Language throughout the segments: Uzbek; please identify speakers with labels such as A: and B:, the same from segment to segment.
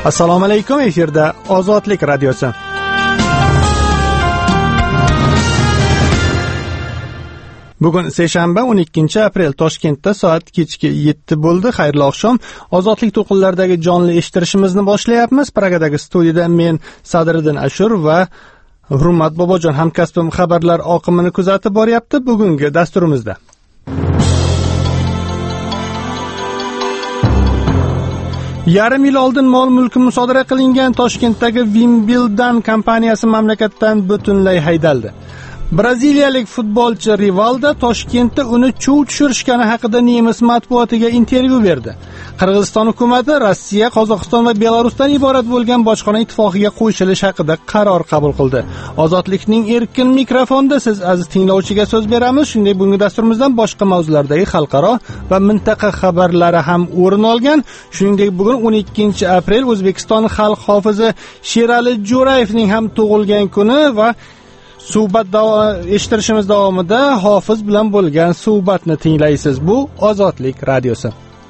A: Assalomu alaykum, efirda Ozodlik radiosi. Bugun seshanba 12-aprel, Toshkentda soat kechki 7 bo'ldi. Xayrli oqshom. Ozodlik to'qinlaridagi jonli eshittirishimizni boshlayapmiz. Pragadagi studiyada men Sadriddin Ashur va Hurmat Bobojon hamkasbim xabarlar oqimini kuzatib boryapti. Bugungi dasturimizda yarim yil oldin mol-mulki musodara qilingan Toshkentdagi Wimbledon kompaniyasi mamlakatdan butunlay haydaldi. Braziliyalik futbolchi Rivaldo Toshkentda uni chuv tushirishgani haqida nemis matbuotiga intervyu berdi. Qirg'iziston hukumati Rossiya, Qozog'iston va Belarusdan iborat bo'lgan bojxona ittifoqiga qo'shilish haqida qaror qabul qildi. Ozodlikning erkin mikrofonda siz aziz tinglovchiga so'z beramiz. Shuningdek, bugungi dasturimizdan boshqa mavzulardagi xalqaro va mintaqa xabarlari ham o'rin olgan. Shuningdek, bugun 12-aprel O'zbekiston xalq hofizi Sherali Jo'rayevning ham tug'ilgan kuni va suhbat eshittirishimiz davomida hofiz bilan bo'lgan suhbatni tinglaysiz. Bu Ozodlik radiosi.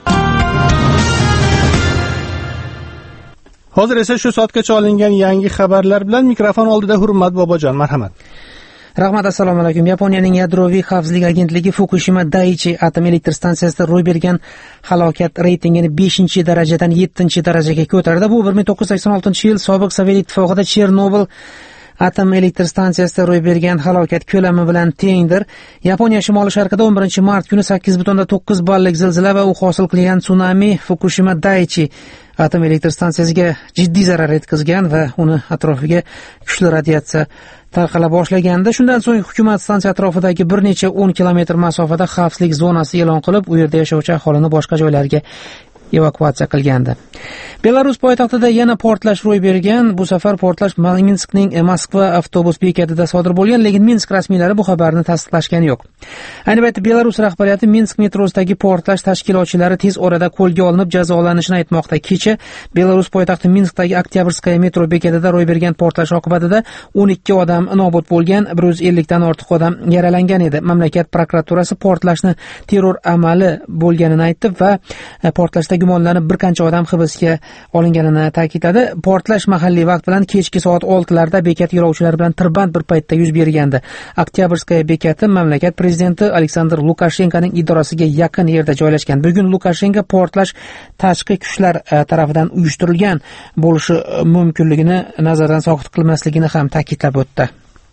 A: Hozir esa shu soatgacha olingan yangi xabarlar bilan mikrofon oldida Hurmat Bobojon, marhamat.
B: Rahmat, assalomu alaykum. Yaponiyaning yadroviy xavfsizlik agentligi Fukushima Daiichi atom elektr stansiyasida ro'y bergan halokat reytingini 5-darajadan 7-darajaga ko'tardi. Bu 1986-yil sobiq Sovet ittifoqida Chernobil atom elektr stansiyasida ro'y bergan halokat ko'lami bilan tengdir. Yaponiya shimoli-sharqida 11-mart kuni 8.9 ballik zilzila va u hosil qilgan tsunami Fukushima Daiichi atom elektr stansiyasiga jiddiy zarar yetkazgan va uni atrofiga kuchli radiatsiya tarqala boshlaganda, shundan so'ng hukumat stansiya atrofidagi bir necha 10 kilometr masofada xavfsizlik zonasi e'lon qilib, u yerda yashovchi aholini boshqa joylarga evakuatsiya qilgandi. Belarus poytaxtida yana portlash ro'y bergan. Bu safar portlash Minskning Moskva avtobus bekatida sodir bo'lgan, lekin Minsk rasmiylari bu xabarni tasdiqlashgani yo'q. Ayni paytda Belarus rahbariyati Minsk metrosidagi portlash tashkilotchilari tez orada qo'lga olinib jazolanishini aytmoqda. Kecha Belarus poytaxti Minskdagi Oktyabrskaya metro bekatida ro'y bergan portlash oqibatida 12 odam nobud bo'lgan, 150 dan ortiq odam yaralangan edi. Mamlakat prokuraturasi portlashni terror amali bo'lganini aytdi va portlashda gumonlanib bir qancha odam hibsga olinganini ta'kidladi. Portlash mahalliy vaqt bilan kechki soat 6larda bekat yo'lovchilari bilan tirband bir paytda yuz bergandi. Oktyabrskaya bekati mamlakat prezidenti Aleksandr Lukashenkoning idorasiga yaqin yerda joylashgan. Bugun Lukashenko portlash tashqi kuchlar tarafidan uyushtirilgan bo'lishi mumkinligini nazardan soqit qilmasligini ham ta'kidlab o'tdi.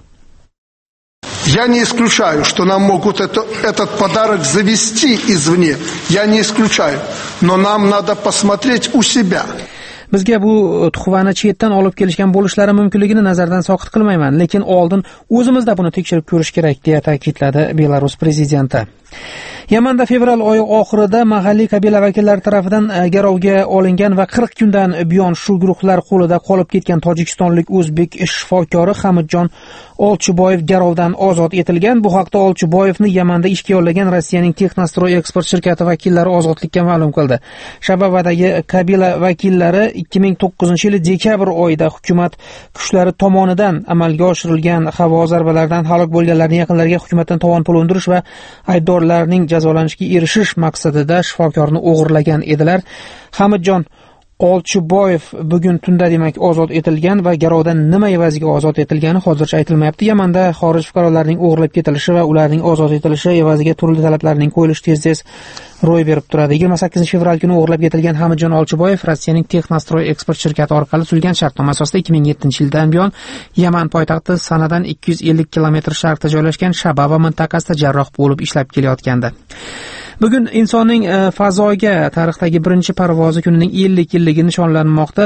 C: Я не исключаю, что нам могут этот подарок завести извне. Я не исключаю. Но нам надо посмотреть у себя.
B: Bizga bu tuhvani chetdan olib kelishgan bo'lishlari mumkinligini nazardan soqit qilmayman, lekin oldin o'zimizda buni tekshirib ko'rish kerak, deya ta'kidladi Belarus prezidenti. Yamanda fevral oyi oxirida mahalliy qabila vakillari tarafidan garovga olingan va 40 kundan buyon shu guruhlar qo'lida qolib ketgan tojikistonlik o'zbek shifokori Hamidjon Olchiboyev garovdan ozod etilgan. Bu haqda Olchiboyevni Yamanda ishga yollagan Rossiyaning Texnostroy eksport shirkati vakillari Ozodlikka ma'lum qildi. Shababadagi qabila vakillari 2009-yil dekabr oyida hukumat kuchlari tomonidan amalga oshirilgan havo zarbalaridan halok bo'lganlarning yaqinlariga hukumatdan tovon pul undirish va aybdorlarning jazolanishiga erishish maqsadida shifokorni o'g'irlagan edilar. Hamidjon Olchiboyev bugun tunda demak ozod etilgan va garovdan nima evaziga ozod etilgani hozircha aytilmayapti. Yamanda xorij fuqarolarining o'g'irlab ketilishi va ularning ozod etilishi evaziga turli talablarning qo'yilishi tez-tez ro'y berib turadi. 28-fevral kuni o'g'irlab ketilgan Hamidjon Olchiboyev Rossiyaning Texnostroy eksport shirkati orqali tuzilgan shartnoma asosida 2007-yildan buyon Yaman poytaxti Sanadan 250 kilometr sharqda joylashgan Shababa mintaqasida jarroh bo'lib ishlab kelayotgandi. Bugun insonning fazoga tarixdagi birinchi parvozi kunining 50 yilligi nishonlanmoqda.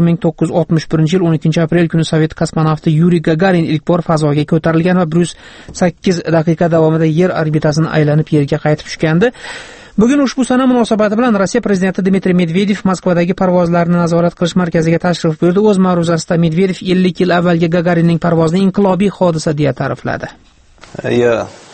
B: 1961-yil 12-aprel kuni Sovet kosmonavti Yuriy Gagarin ilk bor fazoga ko'tarilgan va 108 daqiqa davomida yer orbitasini aylanib yerga qaytib tushgandi. Bugun ushbu sana munosabati bilan Rossiya prezidenti Dmitriy Medvedev Moskvadagi parvozlarni nazorat qilish markaziga tashrif buyurdi. O'z ma'ruzasida Medvedev 50 yil avvalgi Gagarinning parvozini inqilobiy hodisa deya ta'rifladi.
D: Я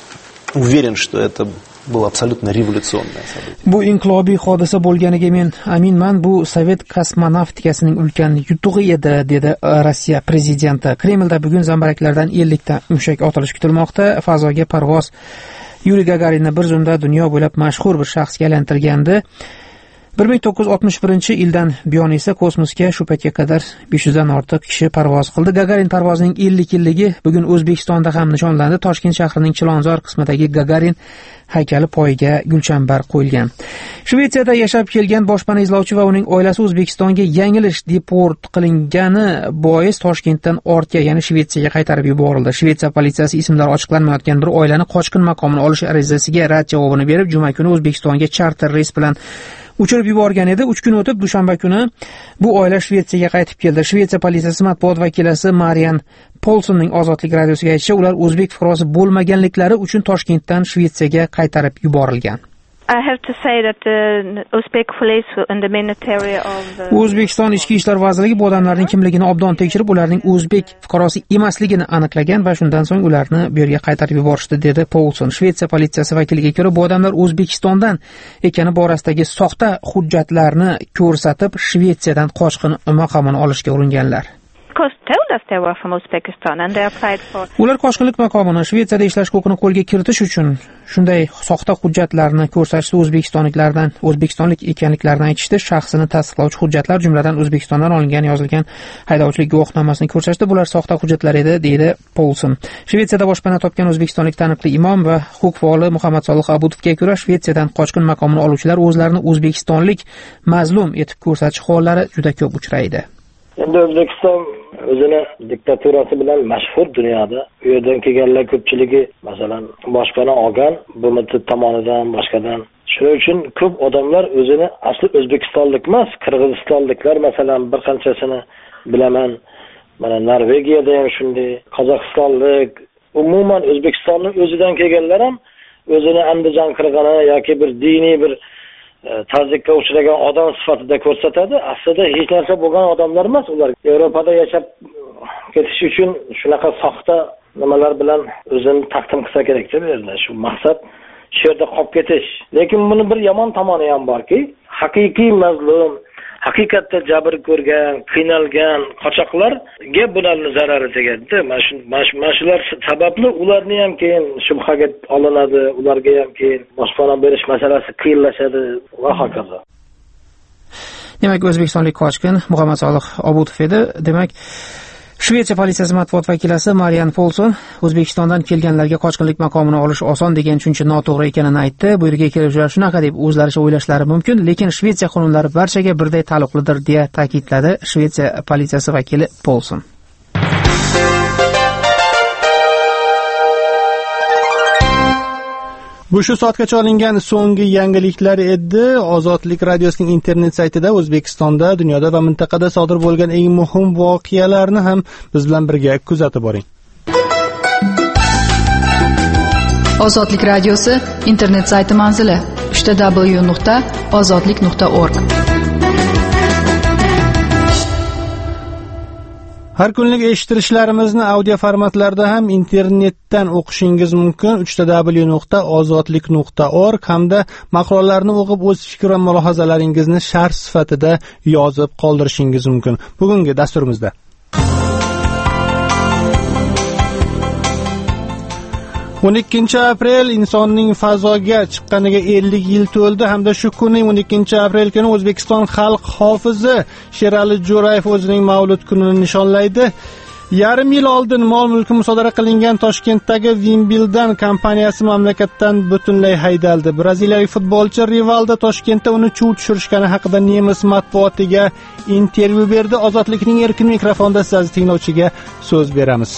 D: уверен, что это было абсолютно революционное событие.
B: Bu inqilobiy hodisa bo'lganiga men aminman. Bu Sovet kosmonavtikasining ulkan yutug'i edi, dedi Rossiya prezidenti. Kremlda bugun zambaraklardan 50 ta mushak otilishi kutilmoqda. Fazoga parvoz Yuriy Gagarinni bir zumda dunyo bo'ylab mashhur bir shaxsga aylantirgandi. 1961-yildan buyon esa kosmosga shu paytga qadar 500 dan ortiq kishi parvoz qildi. Gagarin parvozining 50-yilligi bugun O'zbekistonda ham nishonlandi. Toshkent shahrining Chilonzor qismidagi Gagarin haykali poyiga gulchambar qo'yilgan. Shvetsiyada yashab kelgan boshpana izlovchi va uning oilasi O'zbekistonga yanglish deport qilingani bois Toshkentdan ortga, ya'ni Shvetsiyaga qaytarib yuborildi. Shvetsiya politsiyasi ismlari ochiqlanmayotgan bir oilani qochqin maqomini olish arizasiga rad javobini berib, juma kuni O'zbekistonga charter reys bilan uchirib yuborgan edi. 3 kun o'tib dushanba kuni bu oila Shvetsiyaga qaytib keldi. Shvetsiya politsiyasi matbuot vakilasi Marian Polsonning Ozodlik radiosiga aytishicha, ular o'zbek fuqarosi bo'lmaganliklari uchun Toshkentdan Shvetsiyaga qaytarib yuborilgan.
E: I have to say that the Uzbek police in the military of
B: O'zbekiston Ichki ishlar vazirligi bu odamlarning kimligini obdon tekshirib, ularning o'zbek fuqarosi emasligini aniqlagan va shundan so'ng ularni bu yerga qaytarib yuborishdi, dedi Polson. Shvetsiya politsiyasi vakiliga ko'ra, bu odamlar O'zbekistondan ekani borasidagi soxta hujjatlarni ko'rsatib, Shvetsiyadan qochqin maqomini olishga uringanlar. Ular qochqinlik maqomini Shvetsiyada ishlash huquqini qo'lga kiritish uchun shunday soxta hujjatlarni ko'rsatishda o'zbekistonlik ekanliklarini aytishdi. Shaxsini tasdiqlovchi hujjatlar, jumladan O'zbekistondan olingan yozilgan haydovchilik guvohnomasini ko'rsatishdi. Bular soxta hujjatlar edi, deydi Polson. Shvetsiyada boshpana topgan o'zbekistonlik taniqli imom va huquq faoli Muhammad Solih Abutovga ko'ra, Shvetsiyadan qochqin maqomini oluvchilar o'zlarini o'zbekistonlik mazlum etib ko'rsatish hollari juda ko'p uchraydi.
F: Endi O'zbekiston o'zini diktaturasi bilan mashhur dunyoda. U yerdan kelganlar ko'pchiligi, masalan, boshpana olgan BMT tomonidan, boshqadan. Shuning uchun ko'p odamlar o'zini asli o'zbekistonlik emas, qirg'izistonliklar masalan bir qanchasini bilaman. Mana Norvegiyada ham shunday, Qozog'istonlik, umuman O'zbekistonning o'zidan kelganlar ham o'zini Andijon qirg'ini yoki bir diniy bir tazyiqqa uchragan odam sifatida ko'rsatadi. Aslida hech narsa bo'lgan odamlar emas ular. Yevropada yashab ketish uchun shunaqa soxta nimalar bilan o'zini taqdim qilsa kerak-da bu yerda. Shu maqsad shu yerda qolib ketish. Lekin buni bir yomon tomoni ham borki, haqiqiy mazlum, haqiqatda jabr ko'rgan, qiynalgan qochoqlarga bularning zarari tegadi. Mana shular sababli ularni ham keyin shubhaga olinadi, ularga ham keyin boshpana berish masalasi qiyinlashadi va hokazo.
B: Demak, o'zbekistonlik qochqin Muhammad Solih Abutov edi. Demak, Shvetsiya politsiyasi matbuot vakilasi Marian Polson O'zbekistondan kelganlarga qochqinlik maqomini olish oson degan tushuncha noto'g'ri ekanini aytdi. Bu yerga keluvchilar shunaqa deb o'zlaricha o'ylashlari mumkin, lekin Shvetsiya qonunlari barchaga birday taalluqlidir, deya ta'kidladi Shvetsiya politsiyasi vakili Polson.
A: Bu shu soatgacha olingan so'nggi yangiliklar edi. Ozodlik radiosining internet saytida O'zbekistonda, dunyoda va mintaqada sodir bo'lgan eng muhim voqealarni ham biz bilan birga kuzatib boring.
G: Ozodlik radiosi internet sayti manzili: www.ozodlik.org.
A: Har kunlik eshittirishlarimizni audio formatlarda ham internetdan o'qishingiz mumkin. www.ozodlik.org hamda maqolalarni o'qib o'z fikr va mulohazalaringizni sharh sifatida yozib qoldirishingiz mumkin. Bugungi dasturimizda 12 aprel insonning fazoga chiqqaniga 50 yil to'ldi hamda shu kuni 12 aprel kuni O'zbekiston xalq hofizi Sherali Jo'rayev o'zining mavlud kunini nishonlaydi. Yarim yil oldin mol-mulki musodara qilingan Toshkentdagi Wimbledon kompaniyasi mamlakatdan butunlay haydaldi. Braziliyalik futbolchi Rivaldo Toshkentda uni chuv tushirishgani haqida nemis matbuotiga intervyu berdi. Ozodlikning erkin mikrofonda siz aziz tinglovchiga so'z beramiz.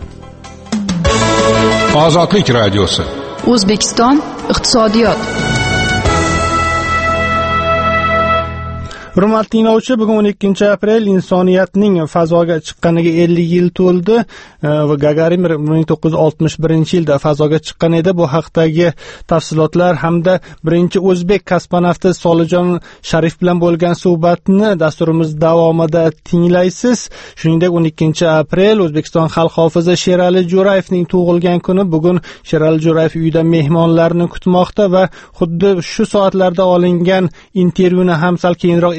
H: Ozodlik radiosi.
G: O'zbekiston iqtisodiyot.
A: Hurmatli tinglovchi, bugun 12 aprel insoniyatning fazoga chiqqaniga 50 yil to'ldi va Gagarin 1961-yilda fazoga chiqqan edi. Bu haqdagi tafsilotlar hamda birinchi o'zbek kosmonavti Solijon Sharif bilan bo'lgan suhbatni dasturimiz davomida tinglaysiz. Shuningdek, 12 aprel O'zbekiston xalq hofizi Sherali Jo'rayevning tug'ilgan kuni. Bugun Sherali Jo'rayev uyida mehmonlarni kutmoqda va xuddi shu soatlarda olingan intervyuni ham sal keyinroq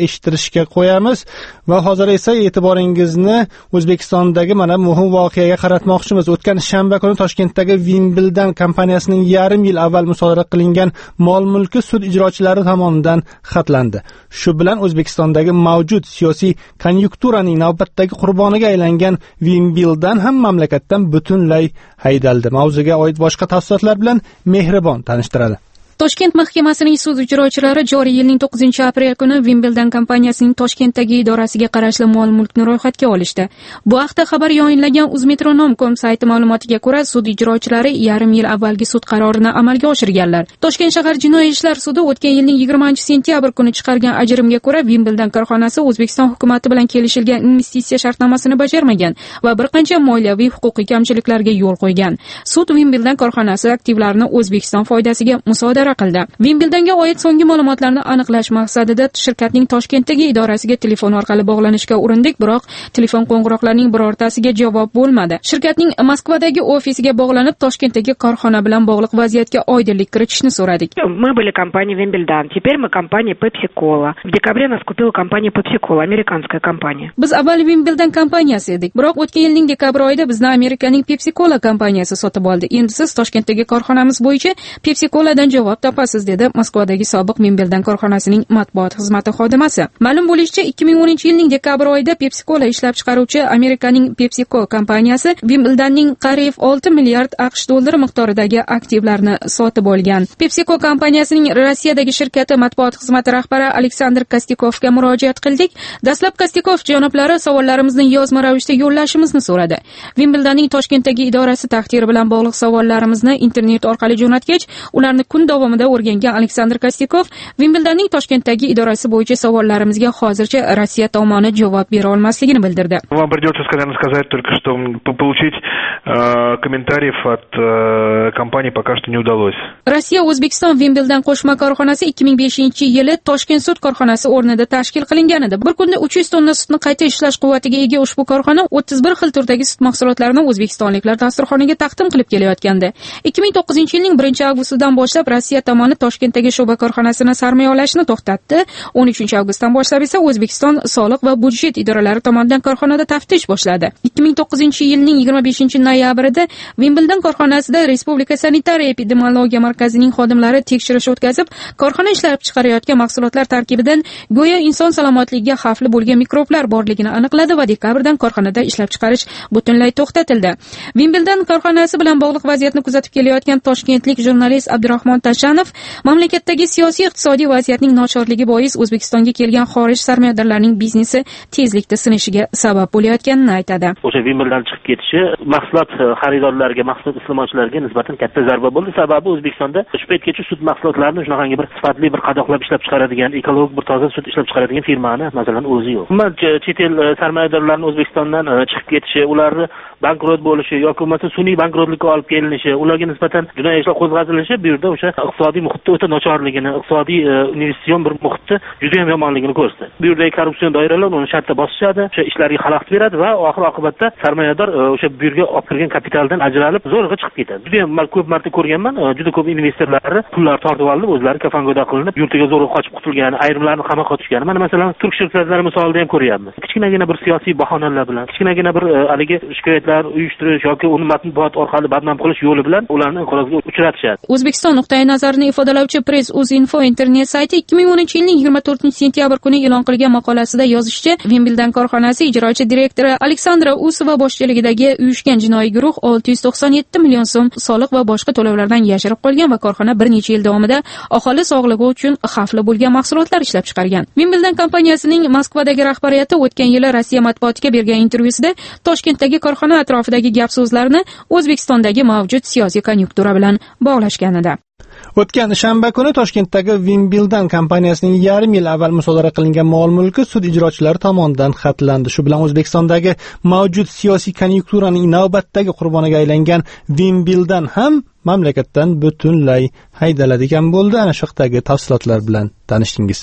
A: eshittirishga qo'yamiz va hozir esa e'tiboringizni O'zbekistondagi mana muhim voqeaga qaratmoqchimiz. O'tgan shanba kuni Toshkentdagi Wimbledon kompaniyasining yarim yil avval musodara qilingan mol-mulki sud ijrochilari tomonidan xatlandi. Shu bilan O'zbekistondagi mavjud siyosiy konjunkturaning navbatdagi qurboniga aylangan Wimbledon ham mamlakatdan butunlay haydaldi. Mavzuga oid boshqa tafsilotlar bilan Mehribon tanishtiradi.
H: Toshkent mahkamasining sud ijrochilari joriy yilning 9-aprel kuni Wimbledon kompaniyasining Toshkentdagi idorasiga qarashli mol-mulkni ro'yxatga olishdi. Bu haqda xabar yo'nlagan uzmetronom.com sayti ma'lumotiga ko'ra, sud ijrochilari yarim yil avvalgi sud qarorini amalga oshirganlar. Toshkent shahar jinoiy ishlar sudi o'tgan yilning 20-sentyabr kuni chiqargan ajrimga ko'ra, Wimbledon korxonasi O'zbekiston hukumatı bilan kelishilgan investitsiya shartnomasini bajarmagan va bir qancha moliyaviy huquqiy kamchiliklarga yo'l qo'ygan. Sud Wimbledon korxonasi aktivlarini O'zbekiston foydasiga musodara qildi. Wimbledonga oid so'nggi ma'lumotlarni aniqlash maqsadida shirkatning Toshkentdagi idorasiga telefon orqali bog'lanishga urindik, biroq telefon qo'ng'iroqlarining birortasiga javob bo'lmadi. Shirkatning Moskvadagi ofisiga bog'lanib, Toshkentdagi korxona bilan bog'liq vaziyatga oydinlik kiritishni so'radik.
I: Мы были компанией Wimbledon, теперь мы компания Pepsi-Cola. В декабре нас купила компания Pepsi-Cola, американская компания.
H: Biz avval Wimbledon kompaniyasi edik, biroq o'tgan yilning dekabr oyida bizni Amerikaning Pepsi-Cola kompaniyasi sotib oldi. Endi siz Toshkentdagi korxonamiz bo'yicha Pepsi-Coladan javob topasiz, dedi Moskvadagi sobiq Wimbledon korxonasining matbuot xizmati xodimasi. Ma'lum bo'lishicha, 2010-yilning dekabr oyida Pepsi-Cola ishlab chiqaruvchi Amerikaning PepsiCo kompaniyasi Wimbledonning qariyb 6 milliard AQSh dollari miqdoridagi aktivlarni sotib olgan. PepsiCo kompaniyasining Rossiyadagi shirkati matbuot xizmati rahbari Aleksandr Kostikovga murojaat qildik. Dastlab Kostikov janoblari savollarimizni yozma ravishda yo'llashimizni so'radi. Wimbledonning Toshkentdagi idorasi taqdiri bilan bog'liq savollarimizni internet orqali jo'natgach, ularni kun davomida o'rgangan Aleksandr Kostikov Wimbledonning Toshkentdagi idorasi bo'yicha savollarimizga hozircha Rossiya tomoni javob bera olmasligini bildirdi.
J: Вам придется сказать только, что получить комментариев от компании пока что не удалось.
H: Rossiya O'zbekiston Wimbledon qo'shma korxonasi 2005-yili Toshkent sud korxonasi o'rnida tashkil qilingan edi. Bir kunda 300 tonna sutni qayta ishlash quvvatiga ega ushbu korxona 31 xil turdagi sut mahsulotlarini o'zbekistonliklar dasturxoniga taqdim qilib kelayotgandi. 2009-yilning 1-avgustidan boshlab Rossiya tomoni Toshkentdagi sho'ba korxonasini sarmoyalashni to'xtatdi. 13-avgustdan boshlab esa O'zbekiston soliq va budjet idoralari tomonidan korxonada taftish boshladi. 2009-yilning 25-noyabrida Wimbledon korxonasida Respublika sanitariya epidemiologiya markazining xodimlari tekshirish o'tkazib, korxona ishlab chiqarayotgan mahsulotlar tarkibidan go'yo inson salomatligiga xavfli bo'lgan mikroblar borligini aniqladi va dekabrdan korxonada ishlab chiqarish butunlay to'xtatildi. Wimbledon korxonasi bilan bog'liq vaziyatni kuzatib kelayotgan toshkentlik jurnalist Abdurahmon Tashanov mamlakatdagi siyosiy iqtisodiy vaziyatning nochorligi bois O'zbekistonga kelgan xorij sarmoyadorlarining biznesi tezlikda sinishiga sabab bo'layotganini aytadi.
K: O'sha Wimbledon chiqib ketishi mahsulot xaridorlariga, mahsulot iste'molchilariga nisbatan katta zarba bo'ldi. Sababi O'zbekistonda shu paytgacha sut mahsulotlarini shunaqangi bir sifatli bir qadoqlab ishlab chiqaradigan, ekologik bir toza sut ishlab chiqaradigan firmani masalan o'zi yo'q. Chet el sarmoyadorlarining O'zbekistondan chiqib ketishi, ularni bankrot bo'lishi yoki bo'lmasa sun'iy bankrotlikka olib kelinishi, ularga nisbatan jinoiy ishlar qo'zg'atilishi bu yerda o'sha iqtisodiy muhitda o'ta nochorligini, iqtisodiy investitsion bir muhitda juda ham yomonligini ko'rsatdi. Bu yerdagi korrupsion doiralar uni shartda bosishadi, o'sha ishlarga xalaqit beradi va oxir oqibatda sarmoyador o'sha bu yerga olib kirgan kapitaldan ajralib zo'rg'a chiqib ketadi. Juda ham ko'p marta ko'rganman, juda ko'p investorlarni pullar tortib olib, o'zlari kafangoda qilinib, yurtiga zo'rg'a qochib qutulgani, ayrimlarni qamoqqa tushgani. Mana masalan, turk shirkatlari misolida ham ko'ryapmiz. Kichkinagina bir siyosiy bahonalar bilan, kichkinagina bir haligi shikoyatlar uyushtirish yoki uni matbuot orqali badnom qilish yo'li bilan ularni inqirozga uchratishadi.
H: O'zbekiston nuqtai nazarini ifodalovchi Press.uz.info internet sayti 2010-yilning 24-sentyabr kuni e'lon qilgan maqolasida yozishicha, Wimbledon korxonasi ijrochi direktori Aleksandra Usova boshchiligidagi uyushgan jinoiy guruh 697 million so'm soliq va boshqa to'lovlardan yashirib qolgan va korxona bir necha yil davomida aholi sog'lig'i uchun xavfli bo'lgan mahsulotlar ishlab chiqargan. Wimbledon kompaniyasining Moskvadagi rahbariyati o'tgan yili Rossiya matbuotiga bergan intervyusida Toshkentdagi korxona atrofidagi gap-so'zlarni O'zbekistondagi mavjud siyosiy konjunktura bilan bog'lashgan edi.
A: O'tgan shanba kuni Toshkentdagi Wimbledon kompaniyasining yarim yil avval musodara qilingan mol-mulki sud ijrochilari tomonidan xatlandi. Shu bilan O'zbekistondagi mavjud siyosiy konjunkturaning navbatdagi qurboniga aylangan Wimbledon ham mamlakatdan butunlay haydaladigan bo'ldi. Ana shu haqdagi tafsilotlar bilan tanishdingiz.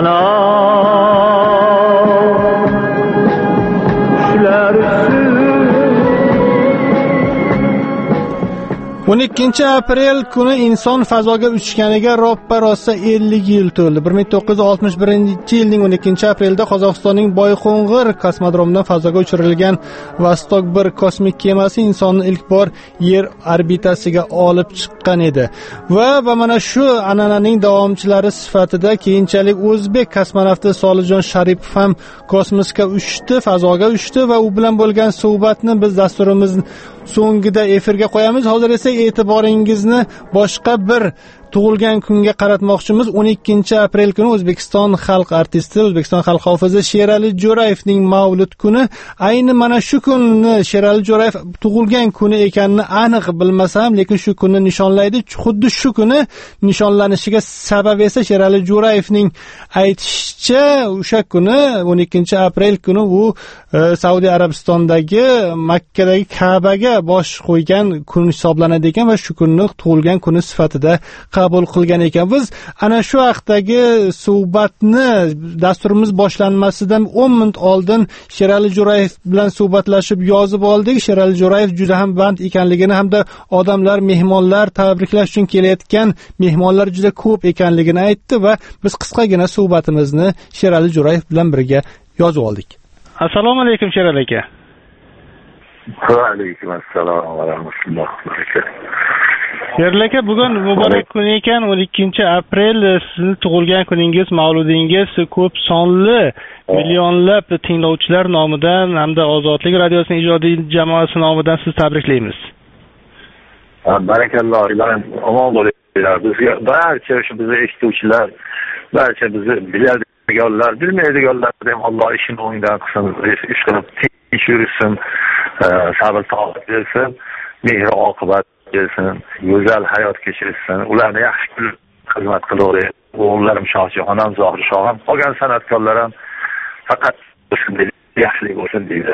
L: Kuşlar üstü
A: 12 aprel kuni inson fazoga uchganiga ro'ppa-rosa 50 yil to'ldi. 1961-yilning 12 aprelda Qozog'istonning Boyqo'ng'ir kosmodromidan fazoga uchirilgan Vostok 1 kosmik kemasi insonni ilk bor yer orbitasiga olib chiqqan edi. Va mana shu an'ananing davomchilari sifatida keyinchalik o'zbek kosmonavti Solijon Sharipov ham kosmosga uchdi, fazoga uchdi va u bilan bo'lgan suhbatni biz dasturimiz so'ngida efirga qo'yamiz. Hozir esa e'tiboringizni boshqa bir tug'ilgan kunga qaratmoqchimiz. 12 aprel kuni O'zbekiston xalq artisti, O'zbekiston xalq hofizi Sherali Jo'rayevning mavlud kuni. Ayni mana shu kunni Sherali Jo'rayev tug'ilgan kuni ekanini aniq bilmasam, lekin shu kunni nishonlaydi. Xuddi shu kuni nishonlanishiga sabab esa Sherali Jo'rayevning aytishicha, o'sha kuni 12 aprel kuni u Saudiya Arabistondagi Makkadagi Ka'baga bosh qo'ygan kun hisoblanadi ekan va shu kunni tug'ilgan kuni sifatida qabul qilgan ekan. Biz ana shu vaqtdagi suhbatni dasturimiz boshlanmasidan 10 minut oldin Sherali Jo'rayev bilan suhbatlashib yozib oldik. Sherali Jo'rayev juda ham band ekanligini hamda odamlar, mehmonlar tabriklash uchun kelayotgan mehmonlar juda ko'p ekanligini aytdi va biz qisqagina suhbatimizni Sherali Jo'rayev bilan birga yozib oldik. Assalomu alaykum Sherali aka.
L: Va alaykum assalom va rahmatullohi va barakatuh.
A: Sherali aka, bugun muborak kun ekan, 12 aprel sizning tug'ilgan kuningiz, mavludingiz. Ko'p sonli millionlab tinglovchilar nomidan hamda Ozodlik radiosining ijodiy jamoasi nomidan sizni tabriklaymiz.
L: Barakalloh, omon bo'linglar. Bizga barcha o'sha bizni eshituvchilar, barcha bizni biladiganlar, bilmaydiganlar ham Alloh ishini o'ngdan qilsin, ish qilib tinch yursin, sabr toqat bersin, mehr oqibat bersin, go'zal hayot kechirsin, ularni yaxshi xizmat qilaveradi. O'g'illarim Shohjahonam, Zohir Shoham, qolgan san'atkorlar ham faqat shunday yaxshilik bo'lsin deydi.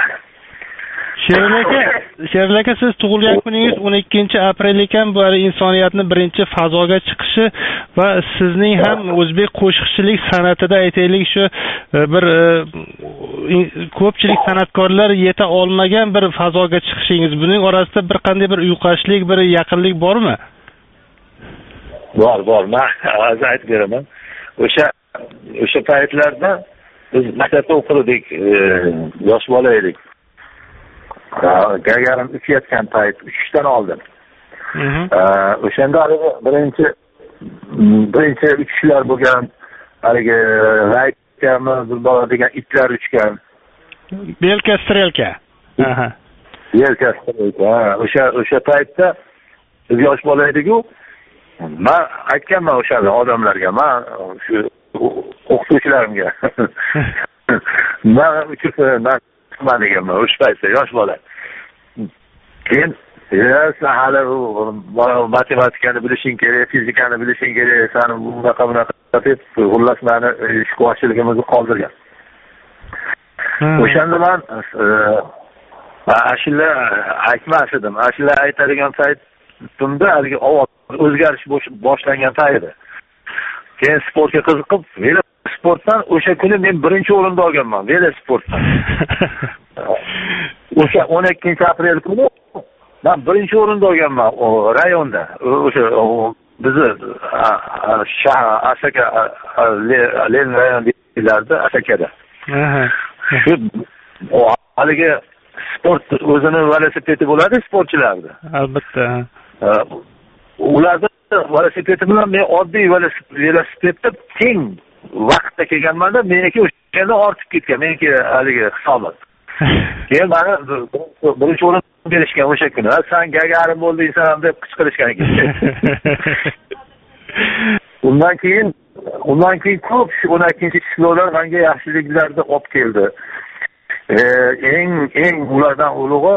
A: Sherali aka, siz tug'ilgan kuningiz 12 aprel ekan, bu insoniyatning birinchi fazoga chiqishi va sizning ham o'zbek qo'shiqchilik san'atida aytaylik shu bir ko'pchilik san'atkorlar yeta olmagan bir fazoga chiqishingiz. Buning orasida bir qanday bir uyqashlik, bir yaqinlik bormi?
L: Bor. Men aytib beraman. O'sha paytlarda biz maktabda o'qirdik, yosh bola edik. Gagarin uchayotgan payt, uchishdan oldin. O'shanda birinchi uchishlar bo'lgan, haligi raykami, zulbala degan itlar uchgan.
A: Belka strelka.
L: Belka strelka. O'sha paytda biz yosh bola edik-ku. Men aytganman o'sha odamlarga, men shu o'qituvchilarimga. Men deganman o'sha paytda yosh bola. Keyin hali matematikani bilishing kerak, fizikani bilishing kerak, sani bunaqa deb xullas meni ishqochiligimizni qoldirgan. O'shanda men ashula aytmas edim. Ashula aytadigan paytimda haligi ovoz o'zgarish boshlangan payt. Keyin sportga qiziqib, sportdan o'sha kuni men birinchi o'rinda olganman, velosportdan. O'sha 12 aprel kuni men birinchi o'rinda olganman rayonda. O'sha bizni Asaka Len rayonlarida Asakada. Shu haligi sport o'zini velosipedi bo'ladi sportchilarda.
A: Albatta.
L: Ularda velosipedi bilan men oddiy velosipedda teng vaqtda kelganmanda, meniki o'shanda ortib ketgan, meniki haligi hisobot. Keyin meni birinchi o'rin berishgan o'sha kuni. Sen Gagarin bo'ldingsan ham deb qichqirishgan ekan. Undan keyin ko'p 12-chilovlar menga yaxshiliklarni olib keldi. Eng ulardan ulug'i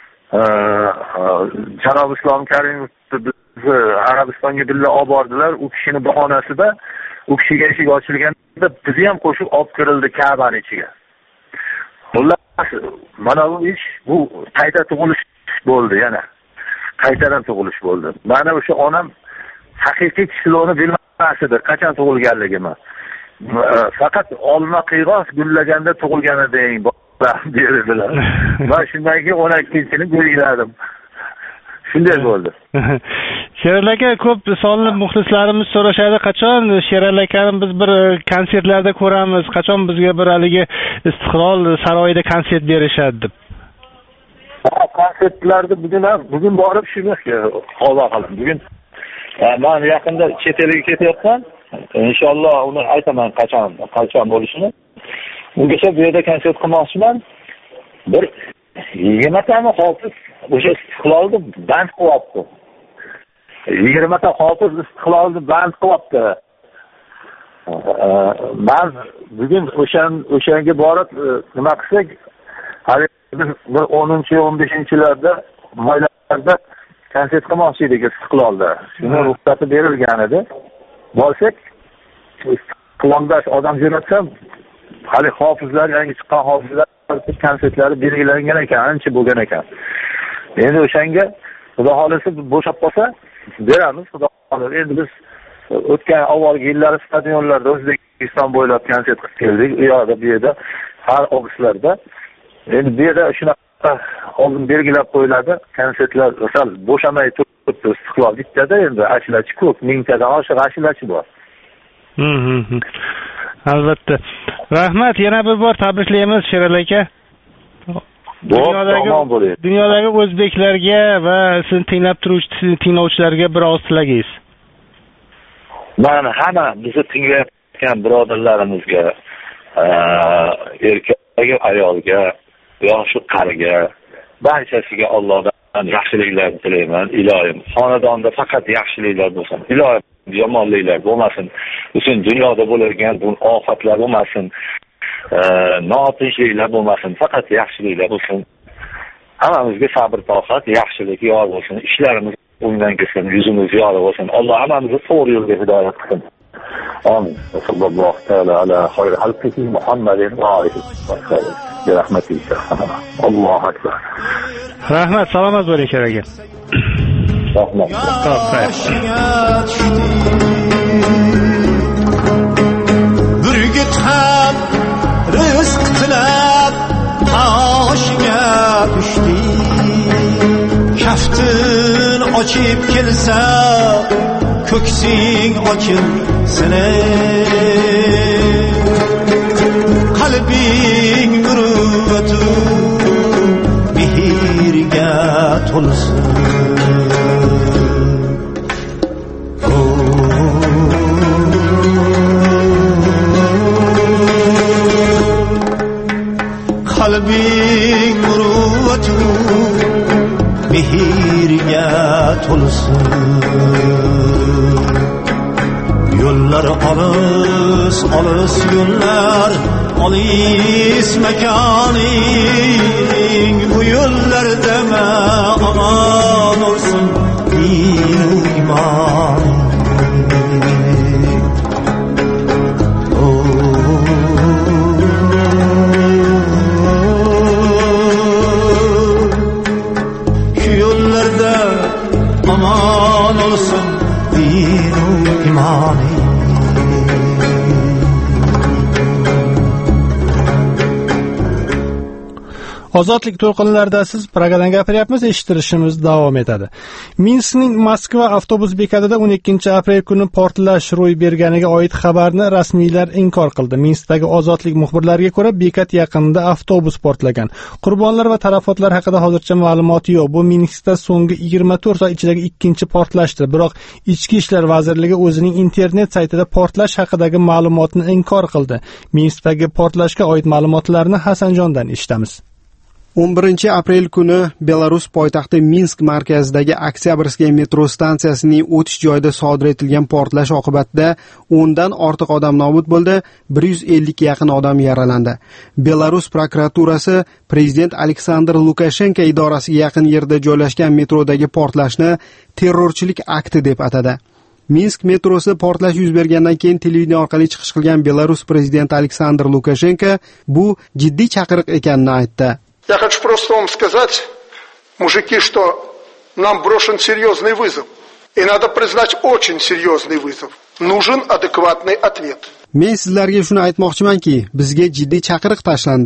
L: Janob Islom Karimov bizni Arabistonga billa olib bordilar. U kishini bahonasida u kishiga eshik ochilganda bizni ham qo'shib olib kirildi Ka'baning ichiga. Xullas, mana bu ish bu qayta tug'ilish bo'ldi yana. Qaytadan tug'ilish bo'ldi. Mana o'sha onam haqiqiy kishilikni bilmas edi, qachon tug'ilganligimni. Faqat olma qiyg'os gullaganda tug'ilgan eding, dedilar. Va shundan keyin 12-ni belgiladim. Shunday bo'ldi.
A: Sherali aka, ko'p sonli muxlislarimiz so'rashadi, qachon Sherali akani biz bir konsertlarda ko'ramiz, qachon bizga bir haligi Istiqlol saroyida konsert berishadi deb.
L: Konsertlarda bugun borib shunga hozir qilaman. Bugun men yaqinda chet elga ketyapman. Inshaalloh uni aytaman qachon bo'lishini. Ungacha bu yerda konsert qilmoqchiman. Bir 20 tani hofiz o'sha Istiqlolni band qilyapti. 20 ta hofiz Istiqlolni band qilyapti. Men bugun o'shanga borib nima qilsak, hali biz 10-15-larda maylarda konsert qilmoqchi edik Istiqlolda. Shuni ruxsati berilgan edi. Borsak, Istiqlolda odam jo'natsam, hali hofizlar, yangi chiqqan hofizlar konsertlari belgilangan ekan, ancha bo'lgan ekan. Endi o'shanga xudo xolisi bo'shab qolsa beramiz, xudo xolisi. Endi biz o'tgan avvalgi yillar stadionlarda O'zbekiston bo'ylab konsert qilib keldik. U yoqda, bu yerda har avgustlarda. Endi bu yerda shunaqa oldin belgilab qo'yiladi. Konsertlar sal bo'shamay turibdi Istiqlol bittada, endi ashlachi ko'p, 1000 tadan oshiq ashlachi bor.
A: Albatta. Rahmat, yana bir bor tabriklaymiz Sherali aka. Dunyodagi o'zbeklarga va sizni tinglab turuvchi tinglovchilarga bir oz tilagingiz.
L: Men hamma bizni tinglayotgan birodarlarimizga, erkakga, ayolga, yoshi qariga, barchasiga Allohdan yaxshiliklarni tilayman. Ilohim, xonadonda faqat yaxshiliklar bo'lsin. Ilohim, yomonliklar bo'lmasin. Butun dunyoda bo'ladigan bu ofatlar bo'lmasin. Notinchliklar bo'lmasin. Faqat yaxshiliklar bo'lsin. Hammamizga sabr, toqat, yaxshilik yor bo'lsin. Ishlarimiz o'ngdan kelsin, yuzimiz yorug' bo'lsin. Alloh hammamizni to'g'ri yo'lga hidoyat qilsin. Amin. Sallallohu taala ala xayri xalqihi Muhammadin va alihi va sallam. Bi rahmatihi. Allohu akbar.
A: Rahmat, salomat bo'ling aka.
L: Rahmat.
M: Burgut ham rizq tilab toshga tushdi. Kaftin ochib kelsa ko'ksing ochilsin. Qalbing muruvvatu mehrga to'lsin. Qalbing muruvvatu mehrga to'lsin. Yo'llar olis yo'llar, olis makoning, bu yo'llarda aman olsun iymon. Şu yo'llarda aman olsun dinu imoni.
A: Ozodlik to'lqinlarida siz Pragadan gapiryapmiz, eshittirishimiz davom etadi. Minskning Moskva avtobus bekatida 12-aprel kuni portlash ro'y berganiga oid xabarni rasmiylar inkor qildi. Minskdagi Ozodlik muxbirlariga ko'ra, bekat yaqinida avtobus portlagan. Qurbonlar va talafotlar haqida hozircha ma'lumot yo'q. Bu Minskda so'nggi 24 soat ichidagi ikkinchi portlashdir. Biroq Ichki ishlar vazirligi o'zining internet saytida portlash haqidagi ma'lumotni inkor qildi. Minskdagi portlashga oid ma'lumotlarni Hasanjondan eshitamiz.
N: 11-aprel kuni Belarus poytaxti Minsk markazidagi Oktyabrskiy metro stansiyasining o'tish joyida sodir etilgan portlash oqibatida 10 dan ortiq odam nobud bo'ldi, 150 ga yaqin odam yaralandi. Belarus prokuraturasi prezident Aleksandr Lukashenko idorasiga yaqin yerda joylashgan metrodagi portlashni terrorchilik akti deb atadi. Minsk metrosi portlash yuz bergandan keyin televideniya orqali chiqish qilgan Belarus prezidenti Aleksandr Lukashenko bu jiddiy chaqiriq ekanini aytdi.
C: Я хочу просто вам сказать, мужики, что нам брошен серьезный вызов. И надо признать очень серьезный вызов. Нужен адекватный ответ.
N: Men sizlarga shuni aytmoqchimanki, bizga jiddiy chaqiriq tashlandi.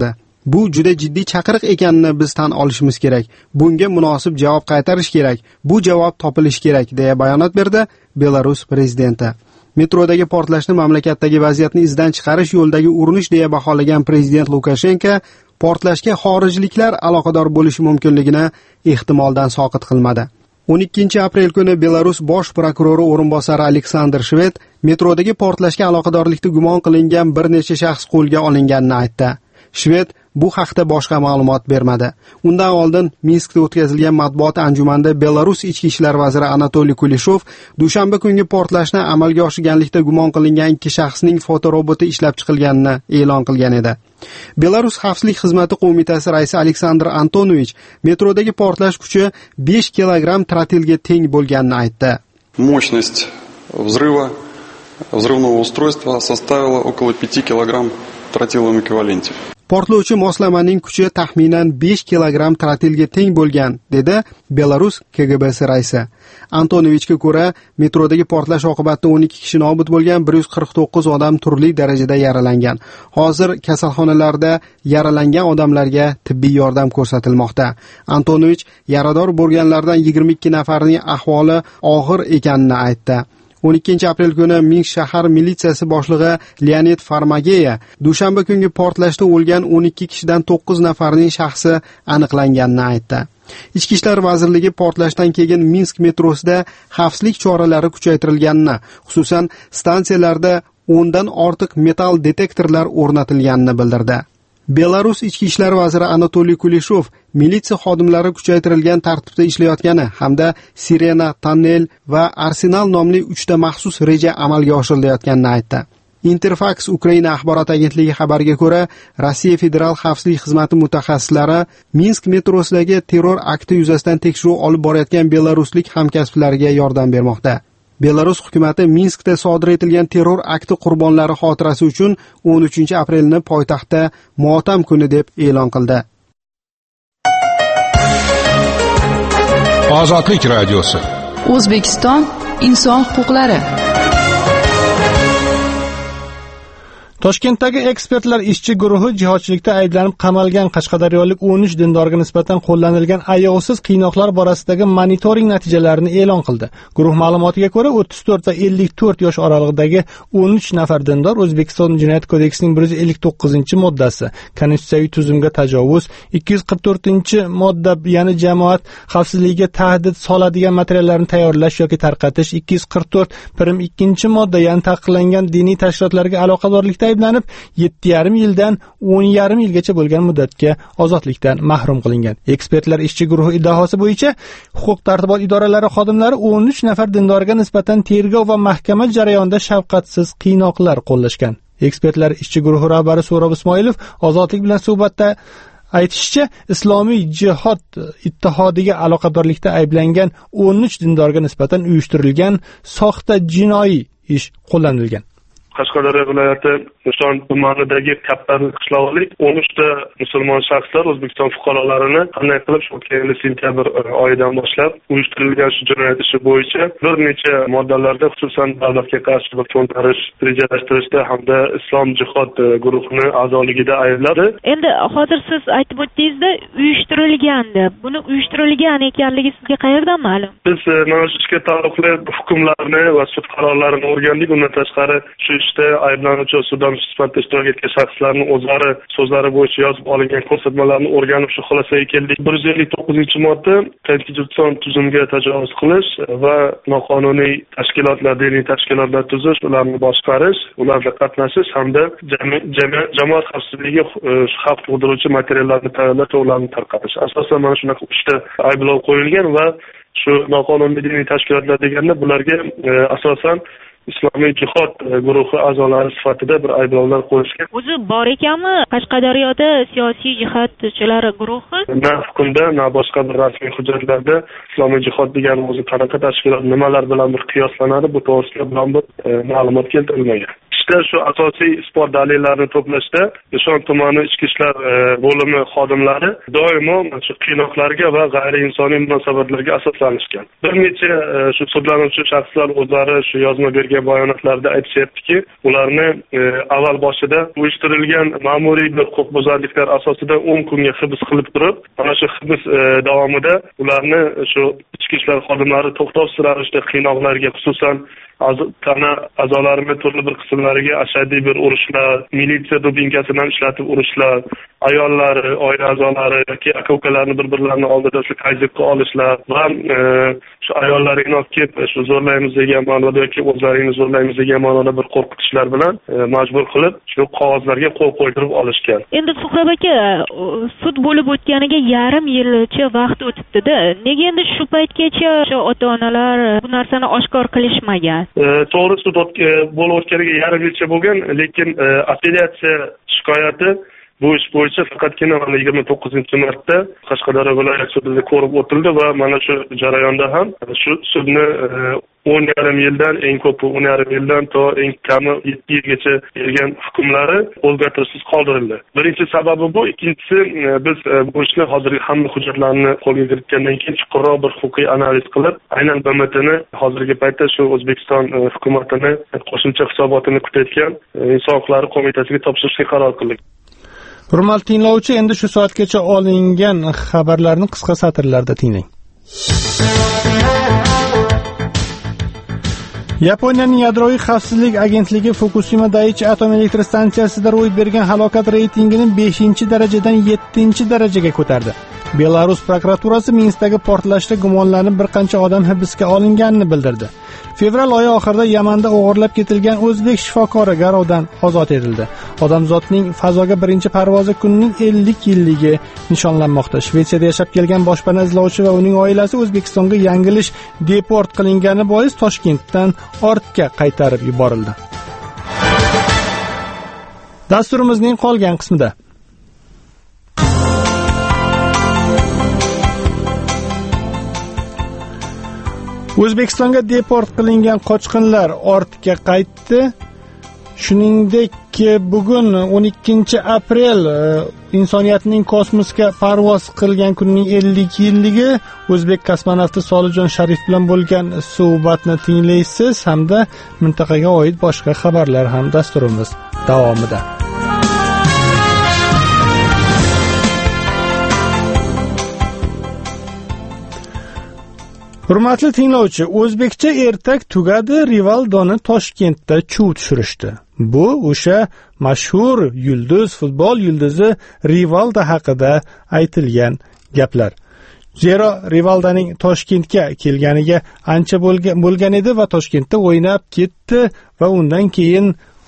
N: Bu juda jiddiy chaqiriq ekanini biz tan olishimiz kerak. Bunga munosib javob qaytarish kerak. Bu javob topilishi kerak, deya bayonot berdi Belarus prezidenti. Metrodagi portlashni mamlakatdagi vaziyatni izdan chiqarish yo'lidagi urinish deya baholagan prezident Lukashenko portlashga xorijliklar aloqador bo'lishi mumkinligini ehtimoldan soqit qilmadi. 12 aprel kuni Belarus bosh prokurori o'rinbosari Aleksandr Shved metrodagi portlashga aloqadorlikda gumon qilingan bir necha shaxs qo'lga olinganini aytdi. Shved bu haqda boshqa ma'lumot bermadi. Undan oldin Minskda o'tkazilgan matbuot anjumanida Belarus ichki ishlar vaziri Anatoliy Kuleshov dushanba kungi portlashni amalga oshirganlikda gumon qilingan 2 shaxsning fotoroboti ishlab chiqilganini e'lon qilgan edi. Belarus xavfsizlik xizmati qo'mitasi raisi Aleksandr Antonovich metrodagi portlash kuchi 5 kilogramm trotilga teng bo'lganini aytdi.
O: Мощность взрывного устройства составила около 5 килограмм в тротиловом эквиваленте.
N: Portlovchi moslamaning kuchi taxminan 5 kilogramm trotilga teng bo'lgan, dedi Belarus KGBsi raisi. Antonovichga ko'ra, metrodagi portlash oqibatida 12 kishi nobud bo'lgan, 149 odam turli darajada yaralangan. Hozir kasalxonalarda yaralangan odamlarga tibbiy yordam ko'rsatilmoqda. Antonovich yarador bo'lganlardan 22 nafarining ahvoli og'ir ekanini aytdi. 12 aprel kuni Minsk shahar militsiyasi boshlig'i Leonid Farmageya dushanba kungi portlashda o'lgan 12 kishidan 9 nafarining shaxsi aniqlanganini aytdi. Ichki ishlar vazirligi portlashdan keyin Minsk metrosida xavfsizlik choralari kuchaytirilganini, xususan stansiyalarda 10 dan ortiq metall detektorlar o'rnatilganini bildirdi. Belarus ichki ishlar vaziri Anatoliy Kuleshov militsiya xodimlari kuchaytirilgan tartibda ishlayotgani hamda Sirena, Tonnel va Arsenal nomli 3 ta maxsus reja amalga oshirilayotganini aytdi. Interfax Ukraina axborot agentligi xabariga ko'ra, Rossiya Federal xavfsizlik xizmati mutaxassislari Minsk metrosidagi terror akti yuzasidan tekshiruv olib borayotgan belaruslik hamkasblariga yordam bermoqda. Belarus hukumati Minskda sodir etilgan terror akti qurbonlari xotirasi uchun 13 aprelni poytaxtda motam kuni deb e'lon qildi.
P: Ozodlik radiosi.
G: O'zbekiston inson huquqlari.
A: Toshkentdagi ekspertlar ishchi guruhi jihodchilikda ayblanib qamalgan qashqadaryolik 13 dindorga nisbatan qo'llanilgan ayovsiz qiynoqlar borasidagi monitoring natijalarini e'lon qildi. Guruh ma'lumotiga ko'ra, 34 va 54 yosh oralig'idagi 13 nafar dindor O'zbekiston Jinoyat kodeksining 159-moddasi konstitutsiyaviy tuzumga tajovuz, 244-modda, ya'ni jamoat xavfsizligiga tahdid soladigan materiallarni tayyorlash yoki tarqatish, 244-modda, ya'ni taqiqlangan diniy tashkilotlarga aloqadorlikda ayblanib 7,5 yildan 10,5 yilgacha bo'lgan muddatga ozodlikdan mahrum qilingan. Ekspertlar ishchi guruhi iddaosi bo'yicha huquq tartibot idoralari xodimlari 13 nafar dindorga nisbatan tergov va mahkama jarayonida shafqatsiz qiynoqlar qo'llashgan. Ekspertlar ishchi guruhi rahbari So'rob Ismoilov ozodlik bilan suhbatda aytishicha, Islomiy jihod ittihodiga aloqadorlikda ayblangan 13 dindorga nisbatan uyushtirilgan soxta jinoiy ish qo'llanilgan.
Q: Qashqadaryo viloyati Nishon tumanidagi Kaptarli qishlog'lik 13 ta musulmon shaxslar O'zbekiston fuqarolarini qanday qilib o'tgan yil sentyabr oyidan boshlab uyushtirilgan shu jinoyat ishi bo'yicha bir necha moddalarda, xususan davlatga qarshi bir to'ntarish rejalashtirishda hamda islom jihod guruhini a'zoligida aybladi.
R: Endi hozir siz aytib o'tdingizda uyushtirilgandi. Buni uyushtirilgan ekanligi sizga qayerdan ma'lum?
Q: Biz mana shu ishga taalluqli hukmlarni va sud qarorlarini o'rgandik. Undan tashqari shu ayblanuvchi suddan sifatida ishtirok etgan shaxslarning o'zlari so'zlari bo'yicha yozib olingan ko'rsatmalarni o'rganib shu xulosaga keldik. 159-modda konstitutsion tuzumga tajovuz qilish va noqonuniy tashkilotlar, diniy tashkilotlar tuzish, ularni boshqarish, ularda qatnashish hamda jamoat xavfsizligiga xavf tug'diruvchi materiallarni tayyorlash va ularni tarqatish. Asosan mana shunaqa 3 ta ayblov qo'yilgan va shu noqonuniy diniy tashkilotlar deganda bularga asosan Islomiy jihod guruhi a'zolari sifatida bir ayblovlar qo'yishgan.
R: O'zi bor ekanmi Qashqadaryoda siyosiy jihodchilar guruhi?
Q: Na hukmda, na boshqa bir rasmiy hujjatlarda Islomiy jihod degan o'zi qanaqa tashkilot, nimalar bilan bir qiyoslanadi, bu to'g'risida bilan bir ma'lumot keltirilmagan. chiqishda shu asosiy isbot dalillarini to'plashda Nishon tumani ichki ishlar bo'limi xodimlari doimo shu qiynoqlarga va g'ayriinsoniy munosabatlarga asoslanishgan. Bir necha shu sudlanuvchi shaxslar o'zlari shu yozma bergan bayonotlarda aytishyaptiki, ularni avval boshida uyushtirilgan ma'muriy bir huquqbuzarliklar asosida 10 kunga hibs qilib turib, mana shu hibs davomida ularni shu ichki ishlar xodimlari to'xtovsiz ravishda qiynoqlarga, xususan tana a'zolarini turli bir qismlariga ashaddiy bir urushlar, militsiya dubinkasidan ishlatib urishlar, ayollari, oila a'zolari yoki aka-ukalarni bir-birlarini oldida shu qayzibga olishlar va shu ayollarini olib kelib shu zo'rlaymiz degan ma'noda yoki o'zlarini zo'rlaymiz degan ma'noda bir qo'rqitishlar bilan majbur qilib shu qog'ozlarga qo'l qo'ydirib olishgan.
R: Endi Suhrob aka, sud bo'lib o'tganiga yarim yilcha vaqt o'tibdi-da. Nega endi shu paytgacha o'sha ota-onalar bu narsani oshkor qilishmagan?
Q: To'g'ri, sud bo'lib o'tganiga yarim yilcha bo'lgan, lekin apellyatsiya shikoyati bu ish bo'yicha faqatgina 29-martda Qashqadaryo viloyat sudida ko'rib o'tildi va mana shu jarayonda ham shu sudni 10,5 yildan eng ko'pi 10,5 yildan to eng kami 7 yilgacha bergan hukmlari o'zgartirishsiz qoldirildi. Birinchi sababi bu, ikkinchisi biz bu ishni hozirgi hamma hujjatlarni qo'lga kiritgandan keyin chuqurroq bir huquqiy analiz qilib, aynan BMTni hozirgi paytda shu O'zbekiston hukumatini qo'shimcha hisobotini kutayotgan Inson huquqlari qo'mitasiga topshirishga qaror qildik.
A: Hurmatli tinglovchi, endi shu soatgacha olingan xabarlarni qisqa satrlarda tinglang. Yaponiyaning yadroviy xavfsizlik agentligi Fukushima Daiichi atom elektr stansiyasida ro'y bergan halokat reytingini 5-darajadan 7-darajaga ko'tardi. Belarus prokuraturasi Minskdagi portlashda gumonlanib bir qancha odam hibsga olinganini bildirdi. Fevral oyi oxirida Yamanda o'g'irlab ketilgan o'zbek shifokori garovdan ozod etildi. Odamzodning fazoga birinchi parvozi kunining 50 yilligi nishonlanmoqda. Shvetsiyada yashab kelgan boshpana izlovchi va uning oilasi O'zbekistonga yangilish deport qilingani bois Toshkentdan ortga qaytarib yuborildi. Dasturimizning qolgan qismida O'zbekistonga deport qilingan qochqinlar ortga qaytdi. Shuningdek, bugun 12-aprel insoniyatning kosmosga parvoz qilgan kunning 50 yilligi. O'zbek kosmonavti Solijon Sharif bilan bo'lgan suhbatni tinglaysiz hamda mintaqaga oid boshqa xabarlar ham dasturimiz davomida. Hurmatli tinglovchi, o'zbekcha ertak tugadi, Rivaldoni Toshkentda chuv tushirishdi. Bu o'sha mashhur yulduz, futbol yulduzi Rivaldo haqida aytilgan gaplar. Zero Rivaldoning Toshkentga kelganiga ancha bo'lgan edi va Toshkentda o'ynab ketdi va undan keyin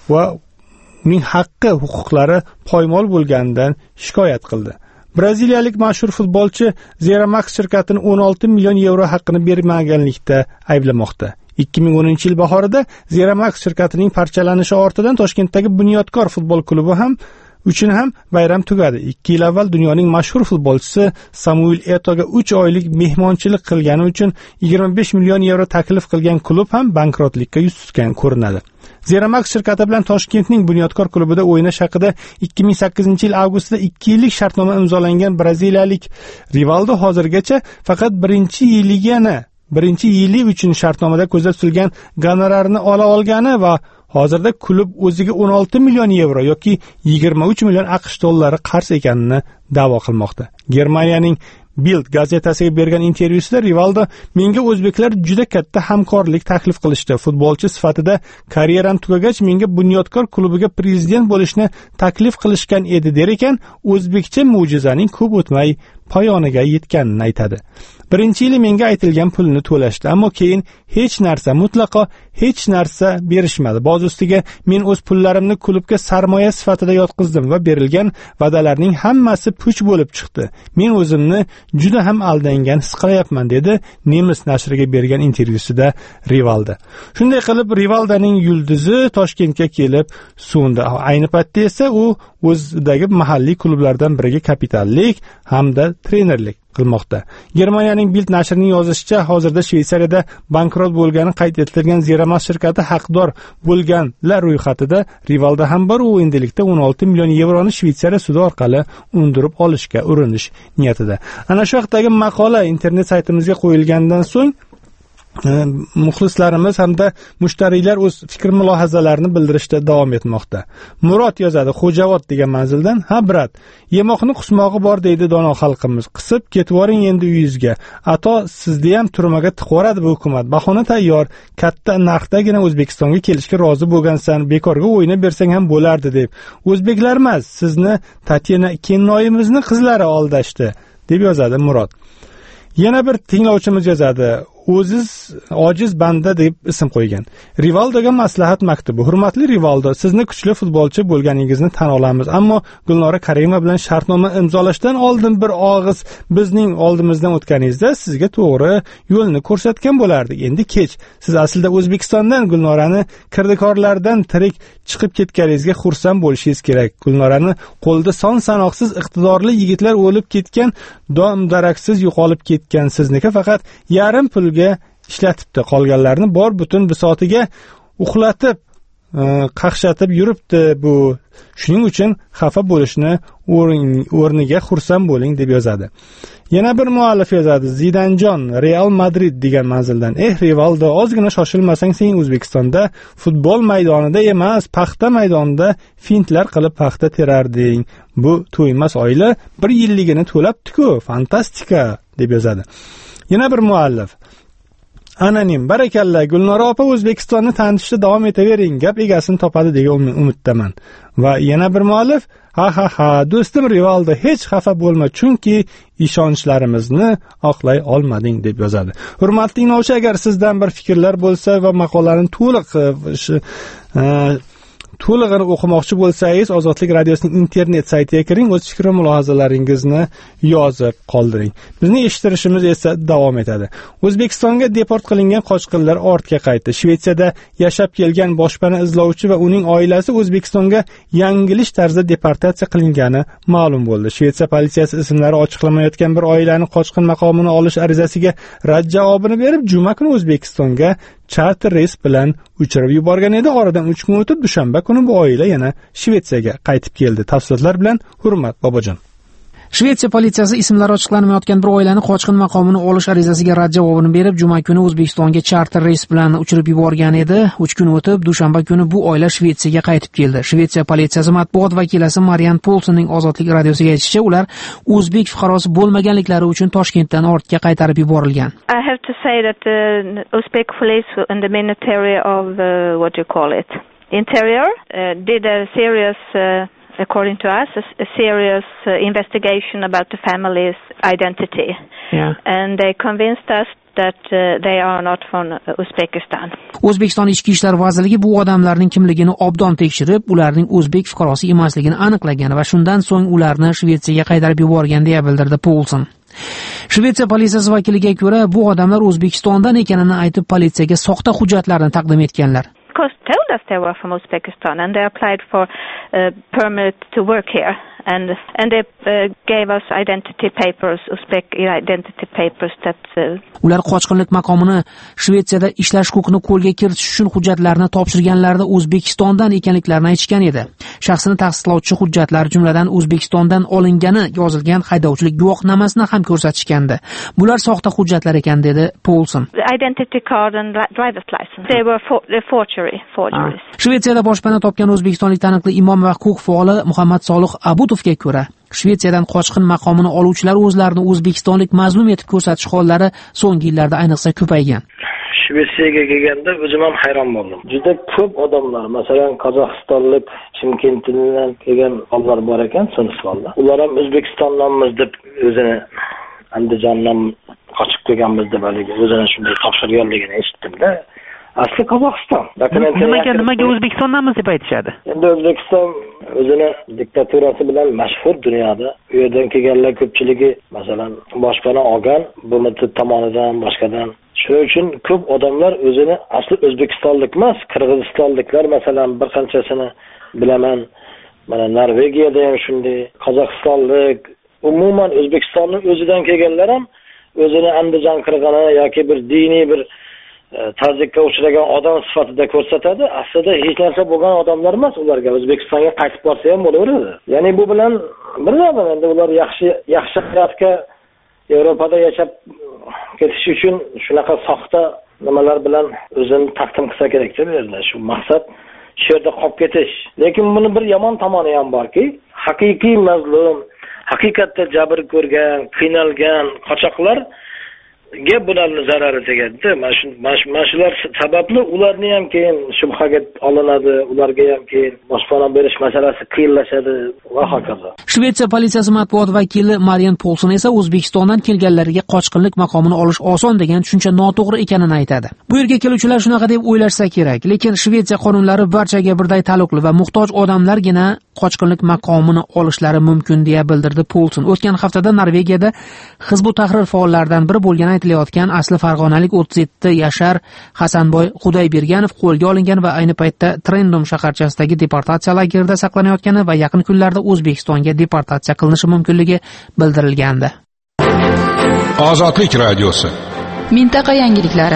A: uning haqqi, huquqlari poymol bo'lganidan shikoyat qildi. Braziliyalik mashhur futbolchi Zeramax shirkatini 16 million yevro haqqini bermaganlikda ayblamoqda. 2010-yil bahorida Zeramax shirkatining parchalanishi ortidan Toshkentdagi Bunyodkor futbol klubi uchun ham bayram tugadi. 2 yil avval dunyoning mashhur futbolchisi Samuel Eto'ga 3 oylik mehmonchilik qilgani uchun 25 million yevro taklif qilgan klub ham bankrotlikka yuz tutgan ko'rinadi. Zeramax shirkati bilan Toshkentning Bunyodkor klubida o'ynash haqida 2008-yil avgustda 2 yillik shartnoma imzolangan braziliyalik Rivaldo hozirgacha faqat birinchi yili uchun shartnomada ko'zda tutilgan gonorarni ola olgani va hozirda klub o'ziga 16 million yevro yoki 23 million AQSh dollari qarz ekanini da'vo qilmoqda. Germaniyaning Bild gazetasiga bergan intervyusida Rivaldo menga o'zbeklar juda katta hamkorlik taklif qilishdi. Futbolchi sifatida karyeram tugagach menga Bunyodkor klubiga prezident bo'lishni taklif qilishgan edi der ekan, o'zbekcha mo'jizaning ko'p o'tmay poyoniga yetganini aytadi. Birinchi yili menga aytilgan pulni to'lashdi, ammo keyin mutlaqo hech narsa berishmadi. Boz ustiga men o'z pullarimni klubga sarmoya sifatida yotqizdim va berilgan va'dalarning hammasi puch bo'lib chiqdi. Men o'zimni juda ham aldangan his qilyapman, dedi Nemis nashriga bergan intervyusida Rivaldo. Shunday qilib Rivaldoning yulduzi Toshkentga kelib so'ndi. Ayni paytda esa u o'zidagi mahalliy klublardan biriga kapitanlik hamda trenerlik qilmoqda. Germaniyaning Bild nashrining yozishicha, hozirda Shveysariyada bankrot bo'lgani qayd etilgan Zeramas shirkati haqdor bo'lganlar ro'yxatida Rivaldo ham bor. U endilikda 16 million yevroni Shveysariya sudi orqali undirib olishga urinish niyatida. Ana shu haqdagi maqola internet saytimizga qo'yilgandan so'ng muxlislarimiz hamda mushtariylar o'z fikr mulohazalarini bildirishda davom etmoqda. Murod yozadi Xo'javod degan manzildan: "Ha brat, yemoqni qusmog'i bor deydi dono xalqimiz. Qisib ketvoring endi uyingizga. Ato sizni ham turmaga tiqvoradi bu hukumat. Bahona tayyor. Katta narxdagina O'zbekistonga kelishga rozi bo'lgansan. Bekorga o'ynab bersang ham bo'lardi" deb. O'zbeklar emas, sizni Tatyana Kennoyimizni qizlari aldashdi deb yozadi Murod. Yana bir tinglovchimiz yozadi: "O'ziz ojiz banda" deb ism qo'ygan. Rivaldoga maslahat maktubi. Hurmatli Rivaldo, sizni kuchli futbolchi bo'lganingizni tan olamiz, ammo Gulnora Karimova bilan shartnoma imzolashdan oldin bir og'iz bizning oldimizdan o'tganingizda sizga to'g'ri yo'lni ko'rsatgan bo'lardik. Endi kech. Siz aslida O'zbekistondan Gulnorani kirdikorlardan tirik chiqib ketganingizga xursand bo'lishingiz kerak. Gulnorani qo'lda son sanoqsiz iqtidorli yigitlar o'lib ketgan, dom-daraksiz yo'qolib ketgan. Sizniki faqat yarim pulga ishlatibdi, qolganlarni bor butun bisotiga uxlatib qaqshatib yuribdi bu. Shuning uchun xafa bo'lishni o'rniga xursand bo'ling deb yozadi. Yana bir muallif yozadi Zidanjon Real Madrid degan manzildan: Rivaldo, ozgina shoshilmasang sen O'zbekistonda futbol maydonida emas, paxta maydonida fintlar qilib paxta terarding. Bu to'ymas oila 1 yilligini to'labdi-ku, fantastika deb yozadi. Yana bir muallif Anonim: barakalla, Gulnora opa O'zbekistonni tanitishda davom etavering, gap egasini topadi degan umiddaman. Va yana bir muallif: ha do'stim Rivaldo, hech xafa bo'lma, chunki ishonchlarimizni oqlay olmading deb yozadi. Hurmatli tinglovchi, agar sizdan bir fikrlar bo'lsa va maqolani to'lig'ini o'qimoqchi bo'lsangiz, Ozodlik radiosining internet saytiga kiring, o'z fikr va mulohazalaringizni yozib qoldiring. Bizni eshittirishimiz esa davom etadi. O'zbekistonga deport qilingan qochqinlar ortga qaytdi. Shvetsiyada yashab kelgan boshpana izlovchi va uning oilasi O'zbekistonga yangilish tarzda deportatsiya qilingani ma'lum bo'ldi. Shvetsiya politsiyasi ismlari ochiqlanmayotgan bir oilani qochqin maqomini olish arizasiga rad javobini berib, juma kuni O'zbekistonga charter reys bilan uchirib yuborgan edi. Oradan 3 kun o'tib dushanba kuni bu oila yana Shvetsiyaga qaytib keldi. Tafsilotlar bilan Hurmat Bobojon.
B: Shvetsiya politsiyasi ismlari ochiqlanmayotgan bir oilani qochqin maqomini olish arizasiga rad javobini berib, juma kuni O'zbekistonga charter reys bilan uchirib yuborgan edi. 3 kun o'tib dushanba kuni bu oila Shvetsiyaga qaytib keldi. Shvetsiya politsiyasi matbuot vakilasi Marian Polsonning Ozodlik radiosiga aytishicha, ular o'zbek fuqarosi bo'lmaganliklari uchun Toshkentdan ortga qaytarib yuborilgan.
E: I have to say that Uzbek police in the military of what you call it interior did a serious according to us, a serious investigation about the family's identity.
B: Yeah.
E: And they convinced us that they are not from Uzbekistan.
B: O'zbekiston Ichki ishlar vazirligi bu odamlarning kimligini obdon tekshirib, ularning o'zbek fuqarosi emasligini aniqlagan va shundan so'ng ularni Shvetsiyaga qaytarib yuborgan deya bildirdi Polson. Shvetsiya politsiyasi vakiliga ko'ra, bu odamlar O'zbekistondan ekanini aytib, politsiyaga soxta hujjatlarni taqdim etganlar.
E: Because told us they were from Uzbekistan and they applied for permit to work here and they gave us identity papers, Uzbek identity papers that
B: ular qochqinlik maqomini Shvetsiyada ishlash huquqini qo'lga kiritish uchun hujjatlarni topshirganlarida O'zbekistondan ekanliklarini aytishgan edi. Shaxsini tasdiqlovchi hujjatlar, jumladan O'zbekistondan olingani yozilgan haydovchilik guvohnomasini ham ko'rsatishgandi. Bular soxta hujjatlar ekan, dedi Polson.
E: Identity card and driver's license. They were forgeries.
B: Shvetsiyada boshpana topgan o'zbekistonlik taniqli imom va huquq faoli Muhammad Solih Abudovga ko'ra, Shvetsiyadan qochqin maqomini oluvchilar o'zlarini o'zbekistonlik mazlum etib ko'rsatish hollari so'nggi yillarda ayniqsa ko'paygan.
F: Shvetsiyaga kelganda o'zim ham hayron bo'ldim. Juda ko'p odamlar, masalan, Qozog'istonlik Chimkentdan kelgan odamlar bor ekan, sinflar. Ular ham O'zbekistondanmiz deb o'zini Andijondan qochib kelganmiz deb o'zini shunday topshirganligini eshitdim-da. Asli Qozog'iston.
K: Nimaga O'zbekistondanmiz deb aytishadi?
F: Endi O'zbekiston o'zini diktaturasi bilan mashhur dunyoda. U yerdan kelganlar ko'pchiligi, masalan, boshpana olgan BMT tomonidan, boshqadan. Shuning uchun ko'p odamlar o'zini asli O'zbekistonlik emas, Qirg'izistonliklar, masalan, bir qanchasini bilaman, mana Norvegiyada ham shunday, Qozog'istonlik, umuman O'zbekistonning o'zidan kelganlar ham o'zini Andijon qirg'ini yoki bir diniy bir tazyiqqa uchragan odam sifatida ko'rsatadi. Aslida hech narsa bo'lgan odamlar emas ularga. O'zbekistonga qaytib borsa ham bo'laveradi. Ya'ni bu bilan bilaman endi ular yaxshi hayotga Yevropada yashab ketish uchun shunaqa soxta nimalar bilan o'zini taqdim qilsa kerak-da bu yerda. Shu maqsad shu yerda qolib ketish. Lekin buni bir yomon tomoni ham borki, haqiqiy mazlum, haqiqatda jabr ko'rgan, qiynalgan qochoqlar bularning zarari tegadi. Mana shular sababli ularni ham keyin shubhaga olinadi, ularga ham keyin boshpana berish masalasi qiyinlashadi va hokazo.
B: Shvetsiya politsiyasi matbuot vakili Marian Polson esa O'zbekistondan kelganlarga qochqinlik maqomini olish oson degan tushuncha noto'g'ri ekanini aytadi. Bu yerga keluvchilar shunaqa deb o'ylashsa kerak, lekin Shvetsiya qonunlari barchaga birday taalluqli va muhtoj odamlargina qochqinlik maqomini olishlari mumkin deya bildirdi Polson. O'tgan haftada Norvegiyada Hizbut Tahrir faollaridan biri bo'lgan aytilayotgan asli farg'onalik 37 yashar Hasanboy Xudoyberganov qo'lga olingan va ayni paytda Trendom shaharchasidagi deportatsiya lagerida saqlanayotgani va yaqin kunlarda O'zbekistonga deportatsiya qilinishi mumkinligi bildirilgandi.
P: Ozodlik radiosi.
G: Mintaqa yangiliklari.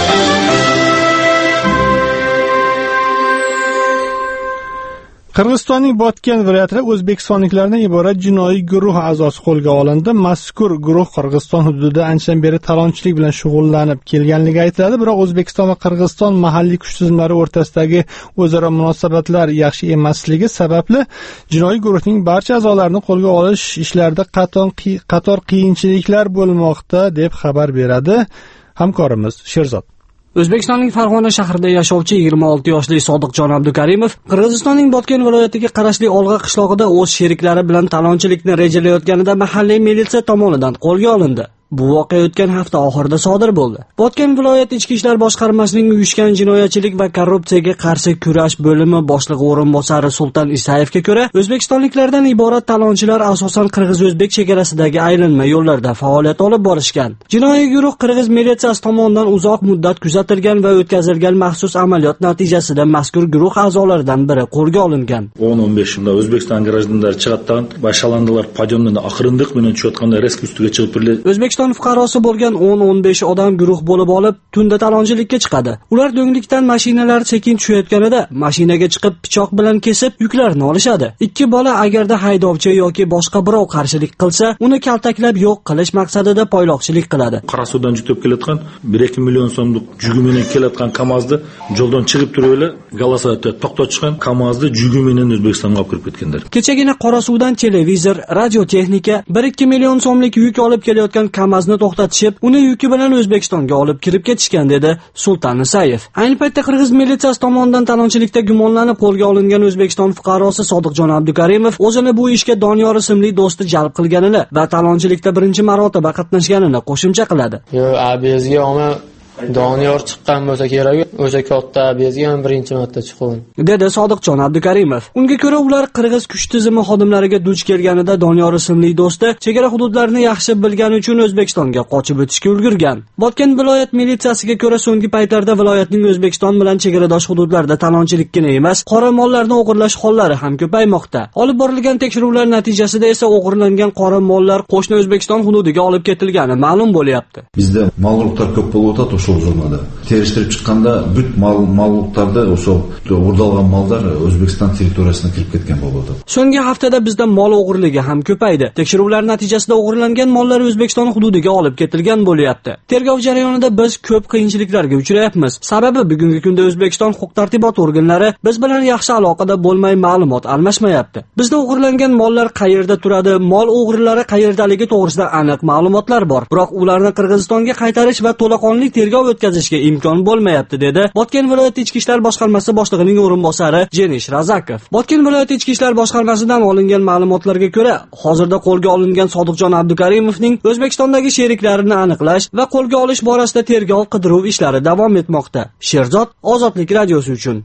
A: Qirg'izistonning Botken viloyatida o'zbekistonliklardan iborat jinoiy guruh a'zosi qo'lga olindi. Mazkur guruh Qirg'iziston hududida anchadan beri talonchilik bilan shug'ullanib kelganligi aytiladi, biroq O'zbekiston va Qirg'iziston mahalliy kuch tizimlari o'rtasidagi o'zaro munosabatlar yaxshi emasligi sababli jinoiy guruhning barcha a'zolarini qo'lga olish ishlarida qator qiyinchiliklar bo'lmoqda deb xabar beradi hamkorimiz Sherzod.
S: O'zbekistonning Farg'ona shahrida yashovchi 26 yoshli Sodiqjon Abdukarimov Qirg'izistonning Botken viloyatiga qarashli Olg'a qishlog'ida o'z sheriklari bilan talonchilikni rejalayotganida mahalliy militsiya tomonidan qo'lga olindi. Bu voqea o'tgan hafta oxirida sodir bo'ldi. Botken viloyat ichki ishlar boshqarmasining uyushgan jinoyatchilik va korrupsiyaga qarshi kurash bo'limi boshlig'i o'rinbosari Sultan Isayevga ko'ra, o'zbekistonliklardan iborat talonchilar asosan qirg'iz-o'zbek chegarasidagi aylanma yo'llarda faoliyat olib borishgan. Jinoiy guruh qirg'iz militsiyasi tomonidan uzoq muddat kuzatilgan va o'tkazilgan maxsus amaliyot natijasida mazkur guruh a'zolaridan biri qo'lga olingan.
T: 10-15 yilda O'zbekiston grajdanlari chiqatdan başalandılar padyondan oxirindıq bilan tushayotganda resk ustiga chiqib fuqarosi bo'lgan 10-15 odam guruh bo'lib olib, tunda talonchilikka chiqadi. Ular do'nglikdan mashinalar sekin tushayotganida mashinaga chiqib pichoq bilan kesib yuklarni olishadi. Ikki bola agarda haydovchi yoki boshqa birov qarshilik qilsa, uni kaltaklab yo'q qilish maqsadida poyloqchilik qiladi. Qarasudan jutib kelayotgan 1-2 million so'mlik jugi bilan kelayotgan KAMAZni yo'ldan chiqib turib, Galasada to'xtatishgan KAMAZni jugi bilan O'zbekistonga olib kirib ketganlar.
S: Kechagina Qorasuvdan televizor, radio texnika, 1-2 million so'mlik yuk olib kelayotgan KAMAZni to'xtatishib, uni yuki bilan O'zbekistonga olib kirib ketishgan dedi Sultan Isayev. Ayni paytda Qirg'iz militsiyasi tomonidan talonchilikda gumonlanib qo'lga olingan O'zbekiston fuqarosi Sodiqjon Abdukarimov o'zini bu ishga Doniyor ismli do'sti jalb qilganini va talonchilikda birinchi marotaba qatnashganini qo'shimcha qiladi.
U: Abezga oma Doniyor chiqqan bo'lsa kerak, o'sha katta abezga ham birinchi marta chiqqan,
S: dedi Sodiqjon Abdukarimov. Unga ko'ra ular qirg'iz kuch tizimi xodimlariga duch kelganida Doniyor ismli do'sti chegara hududlarini yaxshi bilgani uchun O'zbekistonga qochib o'tishga ulgurgan. Botken viloyat militsiyasiga ko'ra so'nggi paytlarda viloyatning O'zbekiston bilan chegaradosh hududlarda talonchilikgina emas, qora mollarni o'g'irlash hollari ham ko'paymoqda. Olib borilgan tekshiruvlar natijasida esa o'g'irlangan qora mollar qo'shni O'zbekiston hududiga olib ketilgani ma'lum bo'lyapti.
V: Bizda mollar ko'p bo'lyapti o'sha zonada. Terishtirib chiqqanda büt mallarida o'sha o'rdalgan mollar O'zbekiston territoriyasiga kirib ketgan bo'ldi.
S: So'nggi haftada bizda mol o'g'irligi ham ko'paydi. Tekshiruvlar natijasida o'g'irlangan mollar O'zbekiston hududiga olib ketilgan bo'lyapti. Tergov jarayonida biz ko'p qiyinchiliklarga uchrayapmiz. Sababi bugungi kunda O'zbekiston huquq-tartibot organlari biz bilan yaxshi aloqada bo'lmay ma'lumot almashmayapti. Bizda o'g'irlangan mollar qayerda turadi, mol o'g'rilari qayerdaligi to'g'risida aniq ma'lumotlar bor. Biroq ularni Qirg'izistonga qaytarish va to'laqonli tergov o'tkazishga imkon bo'lmayapti, dedi Botken viloyat ichki ishlar boshqarmasi boshlig'ining o'rinbosari Jenish Razakov. Botken viloyat ichki ishlar boshqarmasidan olingan ma'lumotlarga ko'ra, hozirda qo'lga olingan Sodiqjon Abdukarimovning O'zbekistondagi sheriklarini aniqlash va qo'lga olish borasida tergov qidiruv ishlari davom etmoqda. Sherzod, Ozodlik radiosi uchun.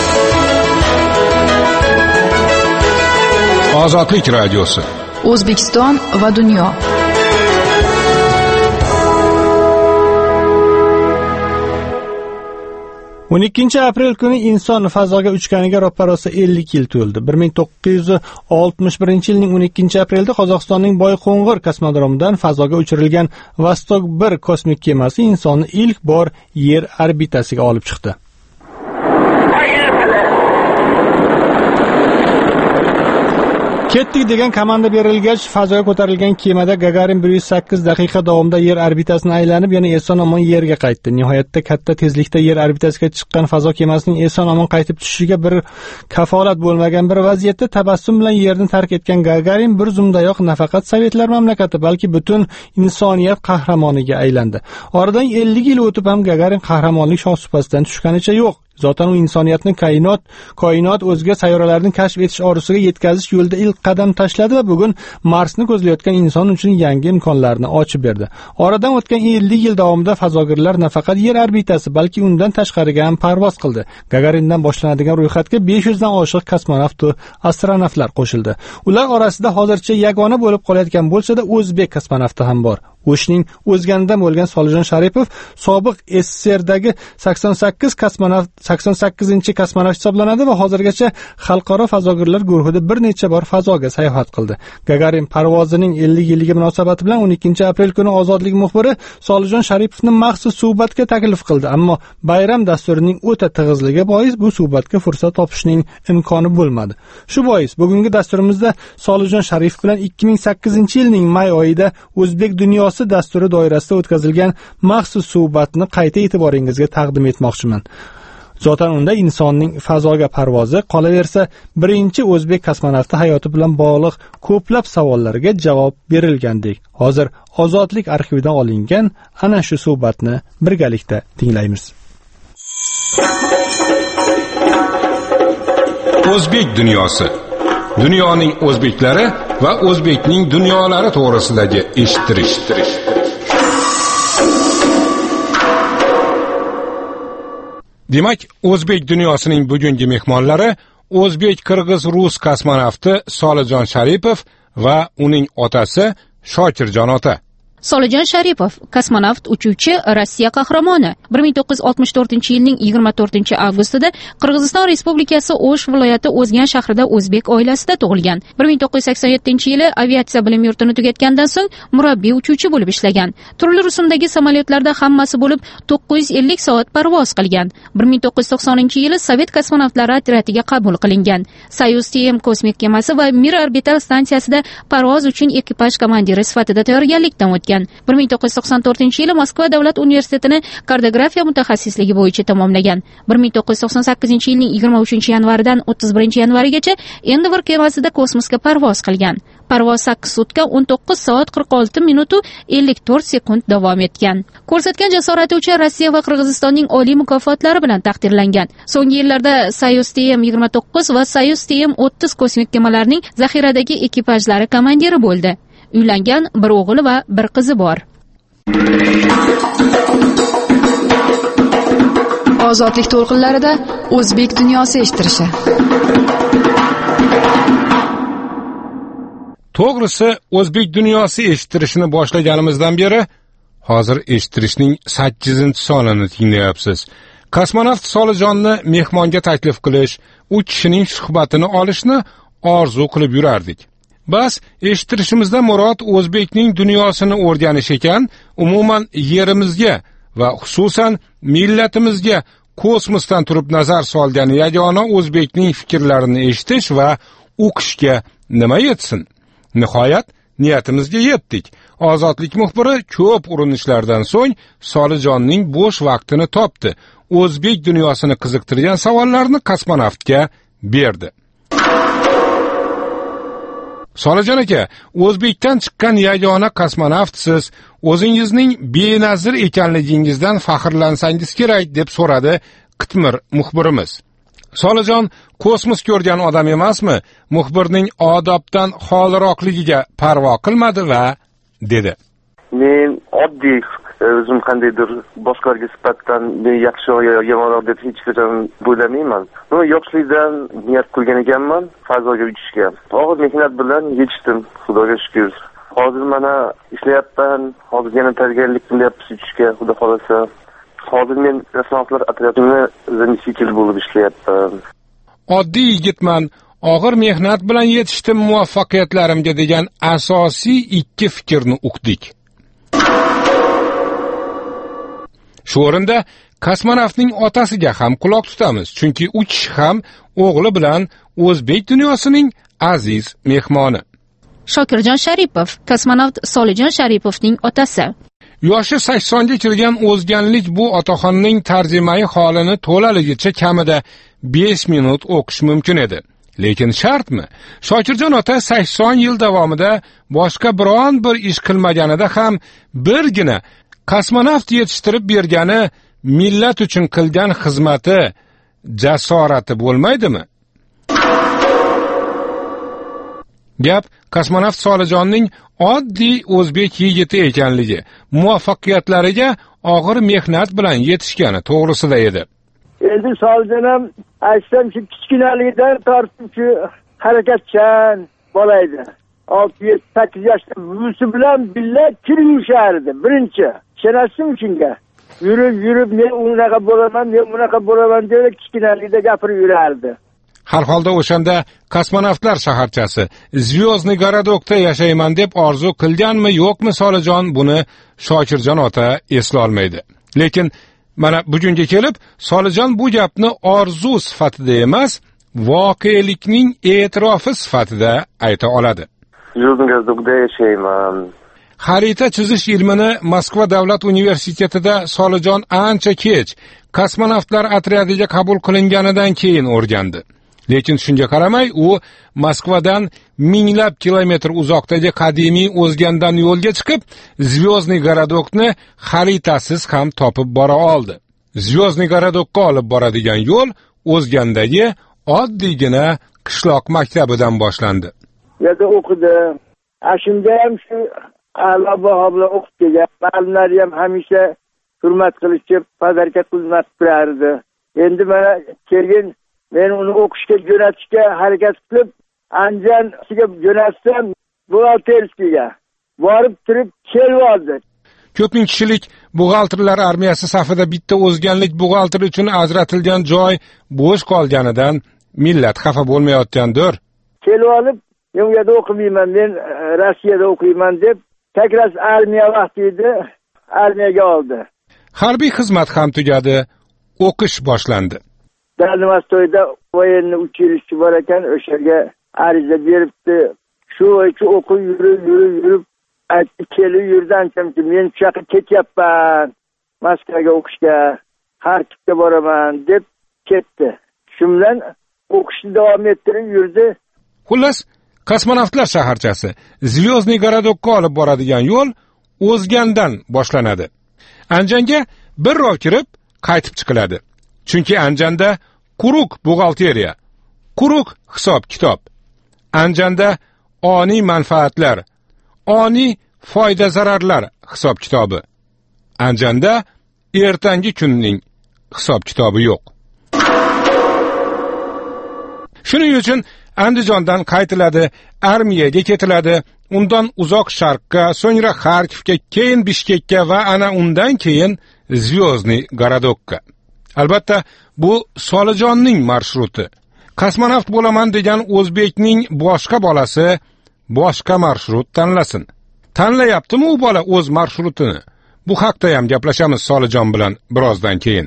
P: Ozodlik radiosi.
G: O'zbekiston va dunyo.
A: 12-aprel kuni inson fazoga uchganiga roppa-rosa 50 yil to'ldi. 1961-yilning 12-aprelda Qozog'istonning Boyqo'ng'ir kosmodromidan fazoga uchirilgan Vostok 1 kosmik kemasi insonni ilk bor Yer orbitasiga olib chiqdi. Ketdik degan komanda berilgach, fazoga ko'tarilgan kemada Gagarin 108 daqiqa davomida Yer orbitasini aylanib, yana eson-omon Yerga qaytdi. Nihoyatda katta tezlikda Yer orbitasiga chiqqan fazo kemasining eson-omon qaytib tushishiga bir kafolat bo'lmagan bir vaziyatda tabassum bilan Yerni tark etgan Gagarin bir zumdayoq nafaqat Sovetlar mamlakati, balki butun insoniyat qahramoniga aylandi. Oradan 50 yil o'tib ham Gagarin qahramonlik shohsupasidan tushganicha yo'q. Zotan u insoniyatni koinot o'zga sayyoralarni kashf etish orzusiga yetkazish yo'lida ilk qadam tashladi va bugun Marsni ko'zlayotgan inson uchun yangi imkonlarni ochib berdi. Oradan o'tgan 50 yil davomida fazogirlar nafaqat Yer orbitasi, balki undan tashqariga ham parvoz qildi. Gagarindan boshlanadigan ro'yxatga 500 dan oshiq kosmonavt va astronavtlar qo'shildi. Ular orasida hozircha yagona bo'lib qolayotgan bo'lsa-da, o'zbek kosmonavti ham bor. O'shning o'zganidan bo'lgan Solijon Sharipov sobiq SSRdagi 88-chi kosmonavt hisoblanadi va hozirgacha xalqaro fazogirlar guruhida bir necha bor fazoga sayohat qildi. Gagarin parvozining 50 yilligi munosabati bilan 12-aprel kuni Ozodlik muxbiri Solijon Sharipovni maxsus suhbatga taklif qildi, ammo bayram dasturining o'ta tig'izligi bois bu suhbatga fursat topishning imkoni bo'lmadi. Shu bois bugungi dasturimizda Solijon Sharipov bilan 2008-yilning may oyida O'zbek dunyosi dasturi doirasida o'tkazilgan maxsus suhbatni qayta e'tiboringizga taqdim etmoqchiman. Zotan unda insonning fazoga parvozi, qolaversa birinchi o'zbek kosmonavti hayoti bilan bog'liq ko'plab savollarga javob berilgandek. Hozir Ozodlik arxividan olingan ana shu suhbatni birgalikda tinglaymiz.
D: O'zbek dunyosi. Dunyoning o'zbeklari va o'zbekning dunyolari to'g'risidagi eshittirish. Demak, o'zbek dunyosining bugungi mehmonlari o'zbek, qirg'iz, rus kosmonavti Solijon Sharipov va uning otasi Shokirjon ota.
H: Solijon Sharipov, kosmonavt, uchuvchi, Rossiya qahramoni. 1964-yilning 24-avgustida Qirg'iziston Respublikasi O'sh viloyati O'zgan shahrida o'zbek oilasida tug'ilgan. 1987-yili aviatsiya bilim yurtini tugatgandan so'ng murabbiy uchuvchi bo'lib ishlagan. Turli rusumdagi samolyotlarda hammasi bo'lib 950 soat parvoz qilgan. 1990-yili Sovet kosmonavtlari otryadiga qabul qilingan. Soyuz TM kosmik kemasi va Mir orbital stansiyasida parvoz uchun ekipaj komandiri sifatida tayyorgarlikdan o'tgan. 1994-yili Moskva davlat universitetini kartografiya mutaxassisligi bo'yicha tamomlagan. 1998-yilning 23-yanvaridan 31-yanvarigacha Endeavour kemasida kosmosga parvoz qilgan. Parvoz 8 sutka 19 soat 46 minut 54 sekund davom etgan. Ko'rsatgan jasorati uchun Rossiya va Qirg'izistonning oliy mukofotlari bilan taqdirlangan. So'nggi yillarda Soyuz TM-29 va Soyuz TM-30 kosmik kemalarining zaxiradagi ekipajlari komandiri bo'ldi. Uylangan, bir o'g'li va bir qizi bor.
G: Ozodlik to'lqinlarida o'zbek dunyosi eshittirishi.
D: To'g'risi, o'zbek dunyosi eshittirishini boshlaganimizdan beri hozir eshittirishning 8-sonini tinglayapsiz. Kosmonavt Solijonni mehmonga taklif qilish, u kishining suhbatini olishni orzu qilib yurardik. Bas, eshittirishimizda murod o'zbekning dunyosini o'rganish ekan, umuman yerimizga va xususan millatimizga kosmosdan turib nazar solgan yagona o'zbekning fikrlarini eshitish va o'qishga nima yetsin. Nihoyat niyatimizga yetdik. Ozodlik muxbiri ko'p urinishlardan so'ng Solijonning bo'sh vaqtini topdi. O'zbek dunyosini qiziqtirgan savollarni kosmonavtga berdi. Solijon aka, o'zbekdan chiqqan yagona kosmonavtsiz, o'zingizning benazir ekanligingizdan faxrlansangiz kerak deb so'radi Qitmir muxbirimiz. Solijon kosmos ko'rgan odam emasmi? Muxbirning odobdan xoliroqligiga parvo qilmadi va dedi:
P: Men oddiy o'zim qandaydir boshqalarga sifatdan yaxshi yo yomonroq deb hech qachon o'ylamayman. Men yoshlikdan niyat qilgan ekanman fazoga uchishga. Og'ir mehnat bilan yetishdim, Xudoga shukr. Hozir mana ishlayapman, hozir yana tayyorgarlik qilyapmiz uchishga, Xudo xolasa. Hozir men kosmonavtlar otryadini zamestитель bo'lib ishlayapman.
D: Oddiy yigitman, og'ir mehnat bilan yetishdim muvaffaqiyatlarimga degan asosiy ikki fikrni uqdik. Shu o'rinda kosmonavtning otasiga ham quloq tutamiz, chunki u kishi ham o'g'li bilan o'zbek dunyosining aziz mehmoni.
H: Shokirjon Sharipov, kosmonavt Solijon Sharipovning otasi.
D: Yoshi 80ga kirgan o'zganlik bu otaxonning tarjimai holini to'laligicha kamida 5 minut o'qish mumkin edi. Lekin shartmi? Shokirjon ota 80 yil davomida boshqa biron bir ish qilmaganida ham birgina kosmonavt yetishtirib bergani millat uchun qilgan xizmati, jasorati bo'lmaydimi? Gap kosmonavt Solijonning oddiy o'zbek yigiti ekanligi, muvaffaqiyatlariga og'ir mehnat bilan yetishgani to'g'risida edi.
I: Endi Solijon ham aytsam shu kichkinaligidan tortib shu harakatchan bola edi. 6-8 yoshda buvisi bilan birga kir yurishardi. Birinchi, tushunasizmi shunga? Yurib men unaqa bo'laman, men bunaqa bo'laman deb kichkinaligida gapirib yurardi.
D: Har holda o'shanda kosmonavtlar shaharchasi Zvyozny Gorodokda yashayman deb orzu qilganmi yo'qmi Solijon buni Shokirjon ota eslolmaydi. Lekin mana bugunga kelib Solijon bu gapni orzu sifatida emas, voqelikning e'tirofi sifatida ayta oladi.
P: Zvyozny Gorodokda yashayman.
D: Xarita chizish ilmini Moskva davlat universitetida Solijon ancha kech kosmonavtlar otryadiga qabul qilinganidan keyin o'rgandi. Lekin shunga qaramay u Moskvadan minglab kilometr uzoqdagi qadimiy o'zgandan yo'lga chiqib, Zvyozny Gorodokni xaritasiz ham topib bora oldi. Zvyozny Gorodokka olib boradigan yo'l o'zgandagi oddiygina qishloq maktabidan boshlandi.
I: Yerda o'qidi. Shunda ham shu a'lo baho bilan o'qib kelgan. Ma'lumlar ham hamisha hurmat qilishib, padarka xizmat qilardi. Endi mana kelgan men uni o'qishga jo'natishga harakat qilib, Andijonga jo'natsam, buxgalterskiga borib turib keldi.
D: Ko'p ming kishilik buxgalterlar armiyasi safida bitta o'zganlik buxgalter uchun ajratilgan joy bo'sh qolganidan millat xafa bo'lmayotgandir.
I: Kelib olib, men u yerda o'qimayman, men Rossiyada o'qiyman deb, takror armiya vaqti edi, armiyaga oldi.
D: Harbiy xizmat ham tugadi, o'qish boshlandi.
I: Dalmastoyda voyenniy uchilishi bor ekan, o'shaga ariza beribdi. Shu o'qib yurib, aytdi kelib yurdanchimki, men shu yoqqa ketyapman, Moskvaga o'qishga, Xarkovga boraman deb ketdi. Shu bilan o'qishni davom ettirib yurdi.
D: Xullas, kosmonavtlar shaharchasi Zvyozny Gorodokka olib boradigan yo'l o'zgandan boshlanadi. Andijonga bir rov kirib, qaytib chiqiladi. Chunki Andijonda quruq buxgalteriya, quruq hisob-kitob. Andijonda oniy manfaatlar, oniy foyda-zararlar hisob-kitobi. Andijonda ertangi kunning hisob-kitobi yo'q. Shuning uchun Andijondan qaytiladi, armiyaga ketiladi, undan uzoq sharqqa, so'ngra Xarkovga, keyin Bishkekka va ana undan keyin Zvyozny Gorodokka. Albatta, bu Solijonning marsruti. Kosmonavt bo'laman degan o'zbekning boshqa bolasi boshqa marshrut tanlasin. Tanlayaptimi u bola o'z marshrutini? Bu haqda ham gaplashamiz Solijon bilan birozdan keyin.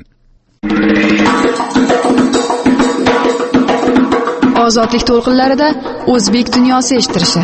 G: Ozodlik to'lqinlarida o'zbek dunyosi eshittirishi.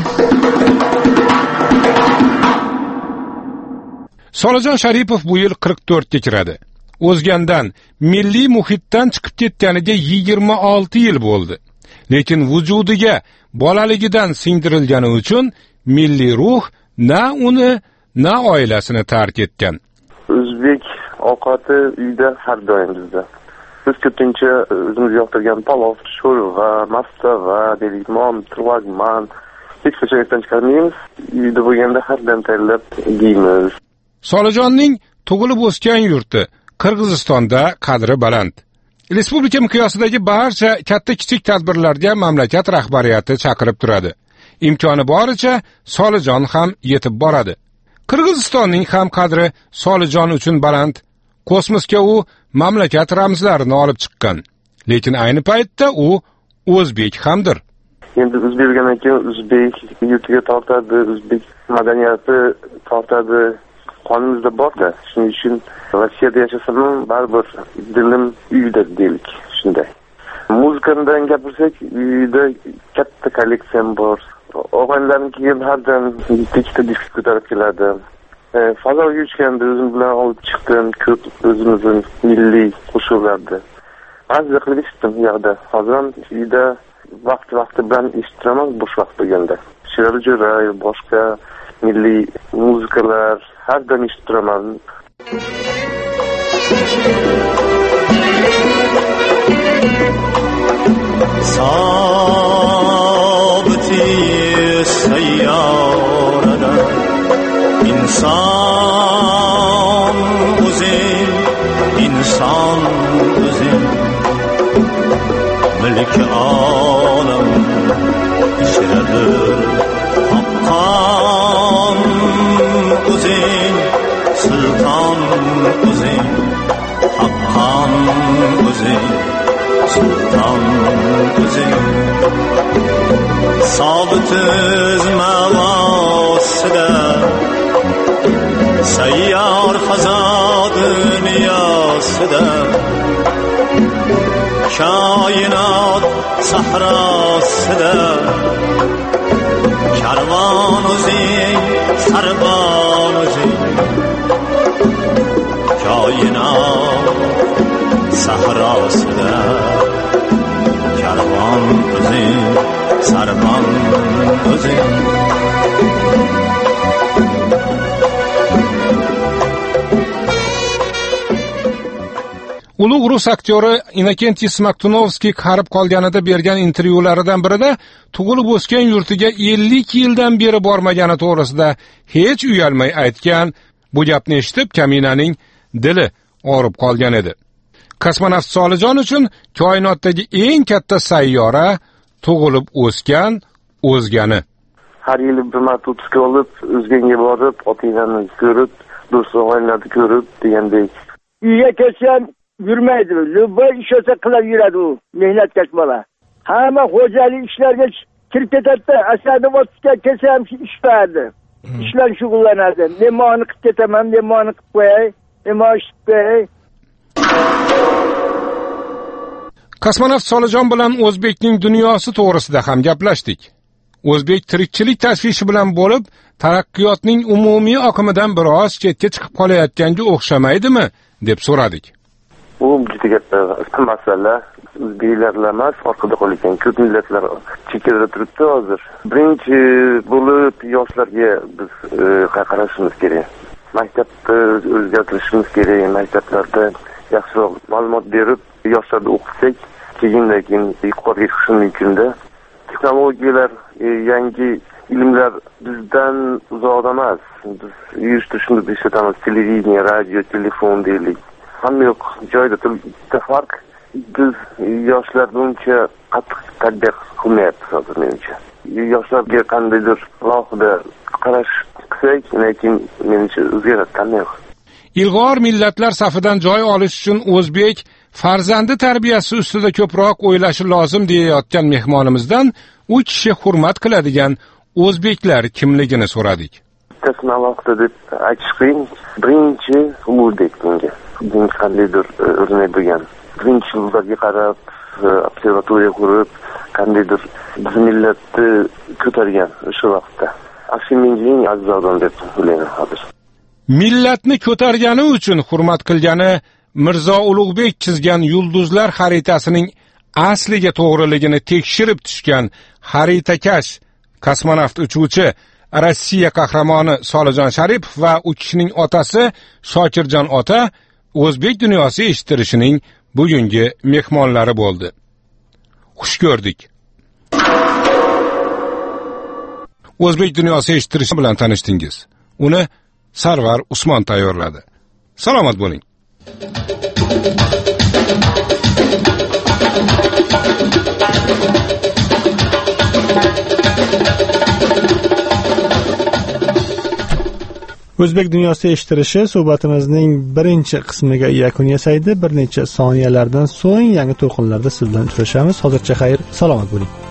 D: Solijon Sharipov bu yil 44 ga kiradi. O'zgandan, milliy muhitdan chiqib ketganiga 26 yil bo'ldi. Lekin vujudiga bolaligidan singdirilgani uchun milliy ruh na uni, na oilasini tark etgan.
P: O'zbek ovqati uyda har doim bizda. Biz ko'pincha o'zimiz yoqtirgan palov, sho'rva, mastava, delikmon, turvagman hech qachon esdan chiqarmaymiz. Uyda bo'lganda har doim tayyorlab yeymiz.
D: Solijonning tug'ilib o'sgan yurti Qirg'izistonda qadri baland. Respublika miqyosidagi barcha katta-kichik tadbirlarga mamlakat rahbariyati chaqirib turadi. Imkoni boricha Solijon ham yetib boradi. Qirg'izistonning ham qadri Solijon uchun baland. kosmosga u mamlakat ramzlarini olib chiqqan. Lekin ayni paytda u o'zbek hamdir.
P: Endi o'zbek degan ekan, o'zbek yurtiga tortadi, o'zbek madaniyati tortadi, qonimizda bor-da. Shuning uchun Rossiyada yashasam ham baribir dilim uyda deylik, shunday. Muzikadan gapirsak, uyda katta kolleksiyam bor. O'g'illarniki ham har doim ikkita disk ko'tarib keladi. Fazoga uchganda o'zim bilan olib chiqdim, ko'p o'zimizning milliy qo'shiqlarni. Ba'zi qilib eshitdim u yoqda. Hozir ham uyda vaqti bilan eshitaman bo'sh vaqt bo'lganda. Sherali Jo'ray, boshqa milliy muzikalar har doim eshitaman.
M: Sabti sayyarada inson o'zing milki olam ishladir haqqon o'zing sulton o'zing haqqon o'zing sulton o'zing sobitiz mavosida sayyor fazo dunyosida koinot sahrosida karvon o'zing sarbon o'zing koinot sahrosida karvon o'zing sarbon o'zing.
D: Ulug' rus aktyori Innokenty Smaktunovskiy qarib qolganida bergan intervyularidan birida tug'ilib o'sgan yurtiga 50 yildan beri bormagani to'g'risida hech uyalmay aytgan. Bu gapni eshitib kaminaning dili og'rib qolgan edi. Kosmonavt Solijon uchun koinotdagi eng katta sayyora tug'ilib o'sgan o'zgani.
P: Har yili bir marta o'tishga olib, o'zganga borib, ota-onani ko'rib, do'st-o'g'illarni ko'rib degandek.
I: Uyga kelsam yurmaydi. Любой ish olsa qilib yuradi u, mehnatkash bola. Hamma xo'jalik ishlarga kirib ketadi. Asadovga kelsa ham ish qiladi. Ishlar shug'ullanadi. Men ma'ni qilib ketaman, men ma'ni qilib qo'yay, men ma'ni qilib qo'yay.
D: Kosmonavt Solijon bilan o'zbekning dunyosi to'g'risida ham gaplashdik. O'zbek tirikchilik tashvishi bilan bo'lib, taraqqiyotning umumiy oqimidan biroz chetga chiqib qolayotganga o'xshamaydimi deb so'radik.
P: Bu juda katta masala. O'zbeklar emas, orqada qolgan ko'p millatlar chekkada turibdi hozir. Birinchi bo'lib yoshlarga biz qarashimiz kerak. Maktabda o'zgartirishimiz kerak. Maktablarda yaxshiroq ma'lumot berib, yoshlarni o'qitsak, keyin yuqoriga chiqishi mumkin-da. Texnologiyalar, yangi ilmlar bizdan uzoqda emas. Biz yurishtirishimiz ishlatamiz, televideniya, radio, telefon deylik. Hamma yo'q joyda bitta farq. Biz yoshlar buncha qattiq tarbiya qilmayapmiz hozir menimcha. Yoshlarga qandaydir alohida qarash qilsak, lekin menimcha o'zgaradi, qanday yo'q.
D: Ilg'or millatlar safidan joy olish uchun o'zbek farzandi tarbiyasi ustida ko'proq o'ylashi lozim deyayotgan mehmonimizdan u kishi hurmat qiladigan o'zbeklar kimligini so'radik.
P: Tasma vaqtida deb aytish qiyin. Birinchi Ulug'bek bunga. Bunga qandaydir o'rnak bo'lgan. Birinchi yillarga qarab, observatoriya qurib, qandaydir biz millatni ko'targan o'sha vaqtda. Ashiminning aziz odam deb o'ylayman hozir.
D: Millatni ko'targani uchun hurmat qilgani Mirzo Ulug'bek chizgan yulduzlar xaritasining asliga to'g'riligini tekshirib tushgan xaritakash kosmonavt uchuvchi Rossiya qahramoni Solijon Sharipov va u kishining otasi Shokirjon ota o'zbek dunyosi eshittirishining bugungi mehmonlari bo'ldi. Xush ko'rdik. O'zbek dunyosi eshittirishi bilan tanishdingiz. Uni Sarvar Usmon tayyorladi. Salomat bo'ling.
A: O'zbek dunyosi eshittirishi suhbatimizning birinchi qismiga yakun yasaydi. Bir necha soniyalardan so'ng yangi to'lqinlarda siz bilan uchrashamiz. Hozircha xayr, salomat bo'ling.